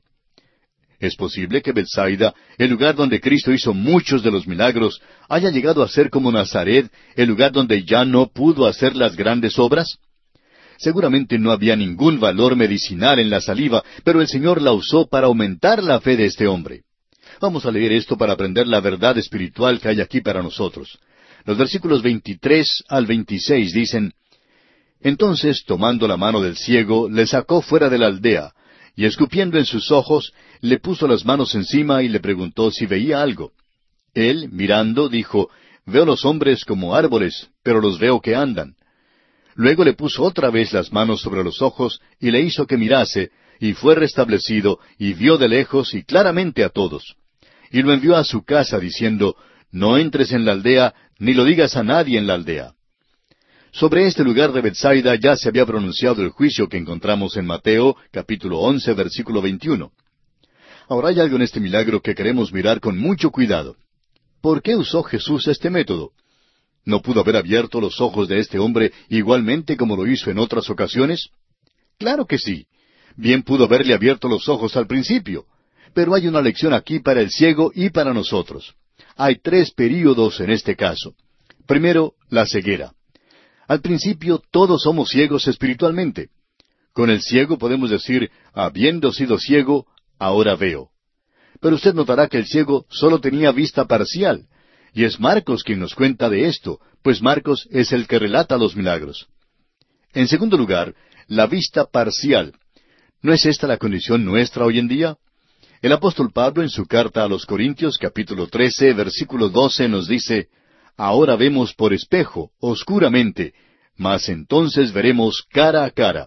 Es posible que Betsaida, el lugar donde Cristo hizo muchos de los milagros, haya llegado a ser como Nazaret, el lugar donde ya no pudo hacer las grandes obras. Seguramente no había ningún valor medicinal en la saliva, pero el Señor la usó para aumentar la fe de este hombre. Vamos a leer esto para aprender la verdad espiritual que hay aquí para nosotros. Los versículos veintitrés al veintiséis dicen, «Entonces, tomando la mano del ciego, le sacó fuera de la aldea, y escupiendo en sus ojos, le puso las manos encima y le preguntó si veía algo. Él, mirando, dijo, Veo los hombres como árboles, pero los veo que andan. Luego le puso otra vez las manos sobre los ojos y le hizo que mirase, y fue restablecido, y vio de lejos y claramente a todos. Y lo envió a su casa diciendo, No entres en la aldea, ni lo digas a nadie en la aldea. Sobre este lugar de Betsaida ya se había pronunciado el juicio que encontramos en Mateo, capítulo once, versículo veintiuno. Ahora hay algo en este milagro que queremos mirar con mucho cuidado. ¿Por qué usó Jesús este método? ¿No pudo haber abierto los ojos de este hombre igualmente como lo hizo en otras ocasiones? Claro que sí. Bien pudo haberle abierto los ojos al principio. Pero hay una lección aquí para el ciego y para nosotros. Hay tres períodos en este caso. Primero, la ceguera. Al principio todos somos ciegos espiritualmente. Con el ciego podemos decir, habiendo sido ciego, ahora veo. Pero usted notará que el ciego solo tenía vista parcial. Y es Marcos quien nos cuenta de esto, pues Marcos es el que relata los milagros. En segundo lugar, la vista parcial. ¿No es esta la condición nuestra hoy en día? El apóstol Pablo en su carta a los Corintios, capítulo trece, versículo doce, nos dice, Ahora vemos por espejo, oscuramente, mas entonces veremos cara a cara.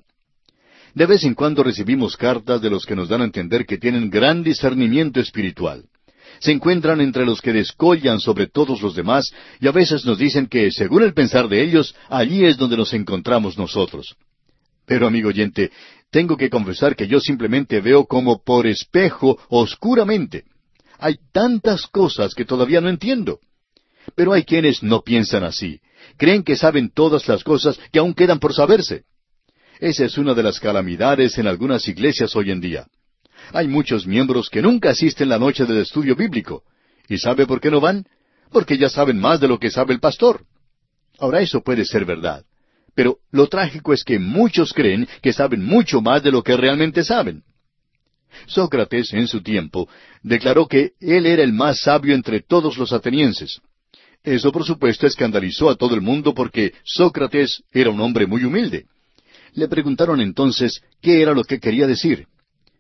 De vez en cuando recibimos cartas de los que nos dan a entender que tienen gran discernimiento espiritual. Se encuentran entre los que descollan sobre todos los demás y a veces nos dicen que, según el pensar de ellos, allí es donde nos encontramos nosotros. Pero, amigo oyente, tengo que confesar que yo simplemente veo como por espejo, oscuramente. Hay tantas cosas que todavía no entiendo. Pero hay quienes no piensan así. Creen que saben todas las cosas que aún quedan por saberse. Esa es una de las calamidades en algunas iglesias hoy en día. Hay muchos miembros que nunca asisten la noche del estudio bíblico. ¿Y sabe por qué no van? Porque ya saben más de lo que sabe el pastor. Ahora eso puede ser verdad. Pero lo trágico es que muchos creen que saben mucho más de lo que realmente saben. Sócrates, en su tiempo, declaró que él era el más sabio entre todos los atenienses. Eso, por supuesto, escandalizó a todo el mundo porque Sócrates era un hombre muy humilde. Le preguntaron entonces qué era lo que quería decir.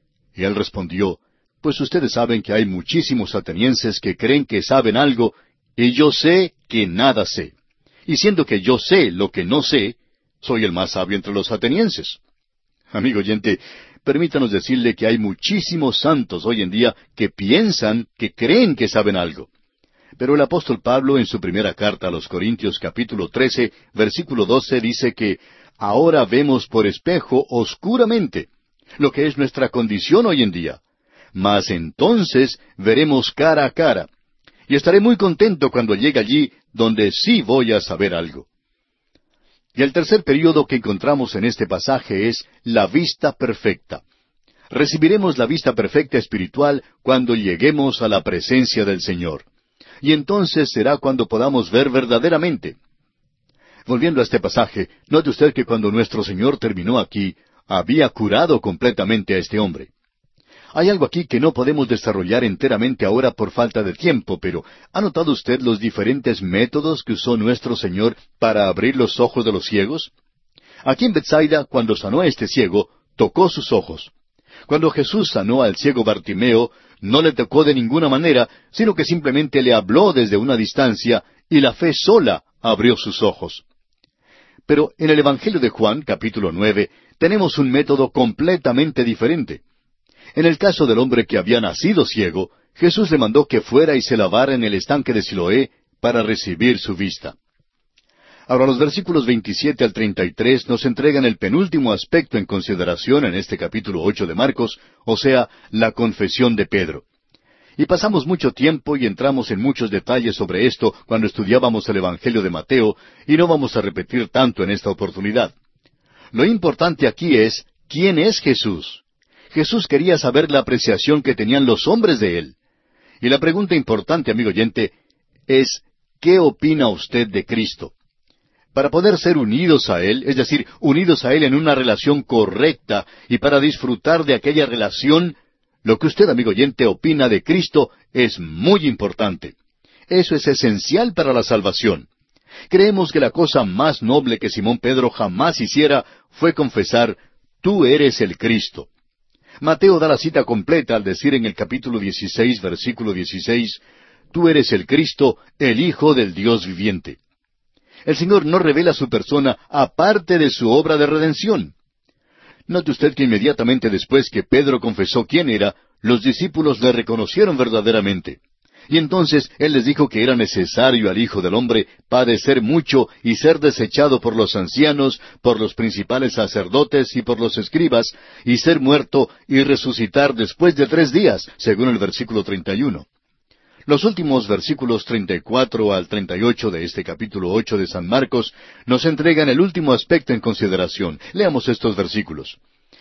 Y él respondió, Pues ustedes saben que hay muchísimos atenienses que creen que saben algo, y yo sé que nada sé. Y siendo que yo sé lo que no sé, soy el más sabio entre los atenienses. Amigo oyente, permítanos decirle que hay muchísimos santos hoy en día que piensan, que creen que saben algo. Pero el apóstol Pablo en su primera carta a los Corintios capítulo trece, versículo doce dice que ahora vemos por espejo oscuramente, lo que es nuestra condición hoy en día. Mas entonces veremos cara a cara. y estaré muy contento cuando llegue allí donde sí voy a saber algo. Y el tercer período que encontramos en este pasaje es la vista perfecta. Recibiremos la vista perfecta espiritual cuando lleguemos a la presencia del Señor. Y entonces será cuando podamos ver verdaderamente. Volviendo a este pasaje, note usted que cuando nuestro Señor terminó aquí, había curado completamente a este hombre. Hay algo aquí que no podemos desarrollar enteramente ahora por falta de tiempo, pero ¿ha notado usted los diferentes métodos que usó nuestro Señor para abrir los ojos de los ciegos? Aquí en Betsaida, cuando sanó a este ciego, tocó sus ojos. Cuando Jesús sanó al ciego Bartimeo, no le tocó de ninguna manera, sino que simplemente le habló desde una distancia, y la fe sola abrió sus ojos. Pero en el Evangelio de Juan, capítulo nueve, tenemos un método completamente diferente. En el caso del hombre que había nacido ciego, Jesús le mandó que fuera y se lavara en el estanque de Siloé para recibir su vista. Ahora los versículos veintisiete al treinta y tres nos entregan el penúltimo aspecto en consideración en este capítulo ocho de Marcos, o sea, la confesión de Pedro. Y pasamos mucho tiempo y entramos en muchos detalles sobre esto cuando estudiábamos el Evangelio de Mateo, y no vamos a repetir tanto en esta oportunidad. Lo importante aquí es, ¿quién es Jesús? Jesús quería saber la apreciación que tenían los hombres de Él. Y la pregunta importante, amigo oyente, es, ¿qué opina usted de Cristo? Para poder ser unidos a Él, es decir, unidos a Él en una relación correcta, y para disfrutar de aquella relación, lo que usted, amigo oyente, opina de Cristo es muy importante. Eso es esencial para la salvación. Creemos que la cosa más noble que Simón Pedro jamás hiciera fue confesar, «Tú eres el Cristo». Mateo da la cita completa al decir en el capítulo dieciséis, versículo dieciséis, «Tú eres el Cristo, el Hijo del Dios viviente». El Señor no revela su persona aparte de su obra de redención. Note usted que inmediatamente después que Pedro confesó quién era, los discípulos le reconocieron verdaderamente. Y entonces Él les dijo que era necesario al Hijo del Hombre padecer mucho y ser desechado por los ancianos, por los principales sacerdotes y por los escribas, y ser muerto y resucitar después de tres días, según el versículo treinta y uno. Los últimos versículos treinta y cuatro al treinta y ocho de este capítulo ocho de San Marcos nos entregan el último aspecto en consideración. Leamos estos versículos.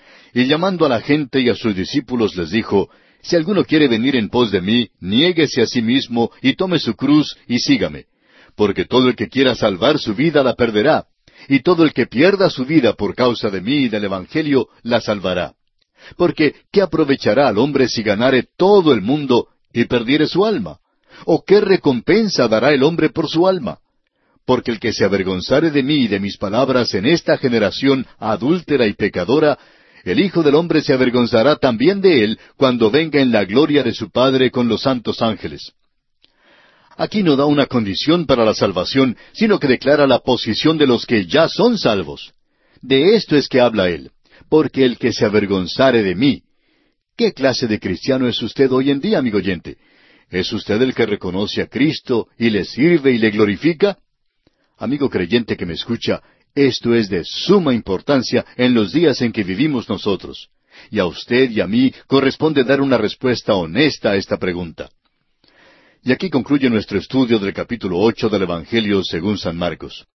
Y llamando a la gente y a sus discípulos les dijo, «Si alguno quiere venir en pos de mí, niéguese a sí mismo y tome su cruz y sígame. Porque todo el que quiera salvar su vida la perderá, y todo el que pierda su vida por causa de mí y del Evangelio la salvará. Porque ¿qué aprovechará al hombre si ganare todo el mundo y perdiere su alma? ¿O qué recompensa dará el hombre por su alma? Porque el que se avergonzare de mí y de mis palabras en esta generación adúltera y pecadora, el Hijo del Hombre se avergonzará también de él cuando venga en la gloria de su Padre con los santos ángeles». Aquí no da una condición para la salvación, sino que declara la posición de los que ya son salvos. De esto es que habla él, porque el que se avergonzare de mí. ¿Qué clase de cristiano es usted hoy en día, amigo oyente? ¿Es usted el que reconoce a Cristo y le sirve y le glorifica? Amigo creyente que me escucha, esto es de suma importancia en los días en que vivimos nosotros. Y a usted y a mí corresponde dar una respuesta honesta a esta pregunta. Y aquí concluye nuestro estudio del capítulo ocho del Evangelio según San Marcos.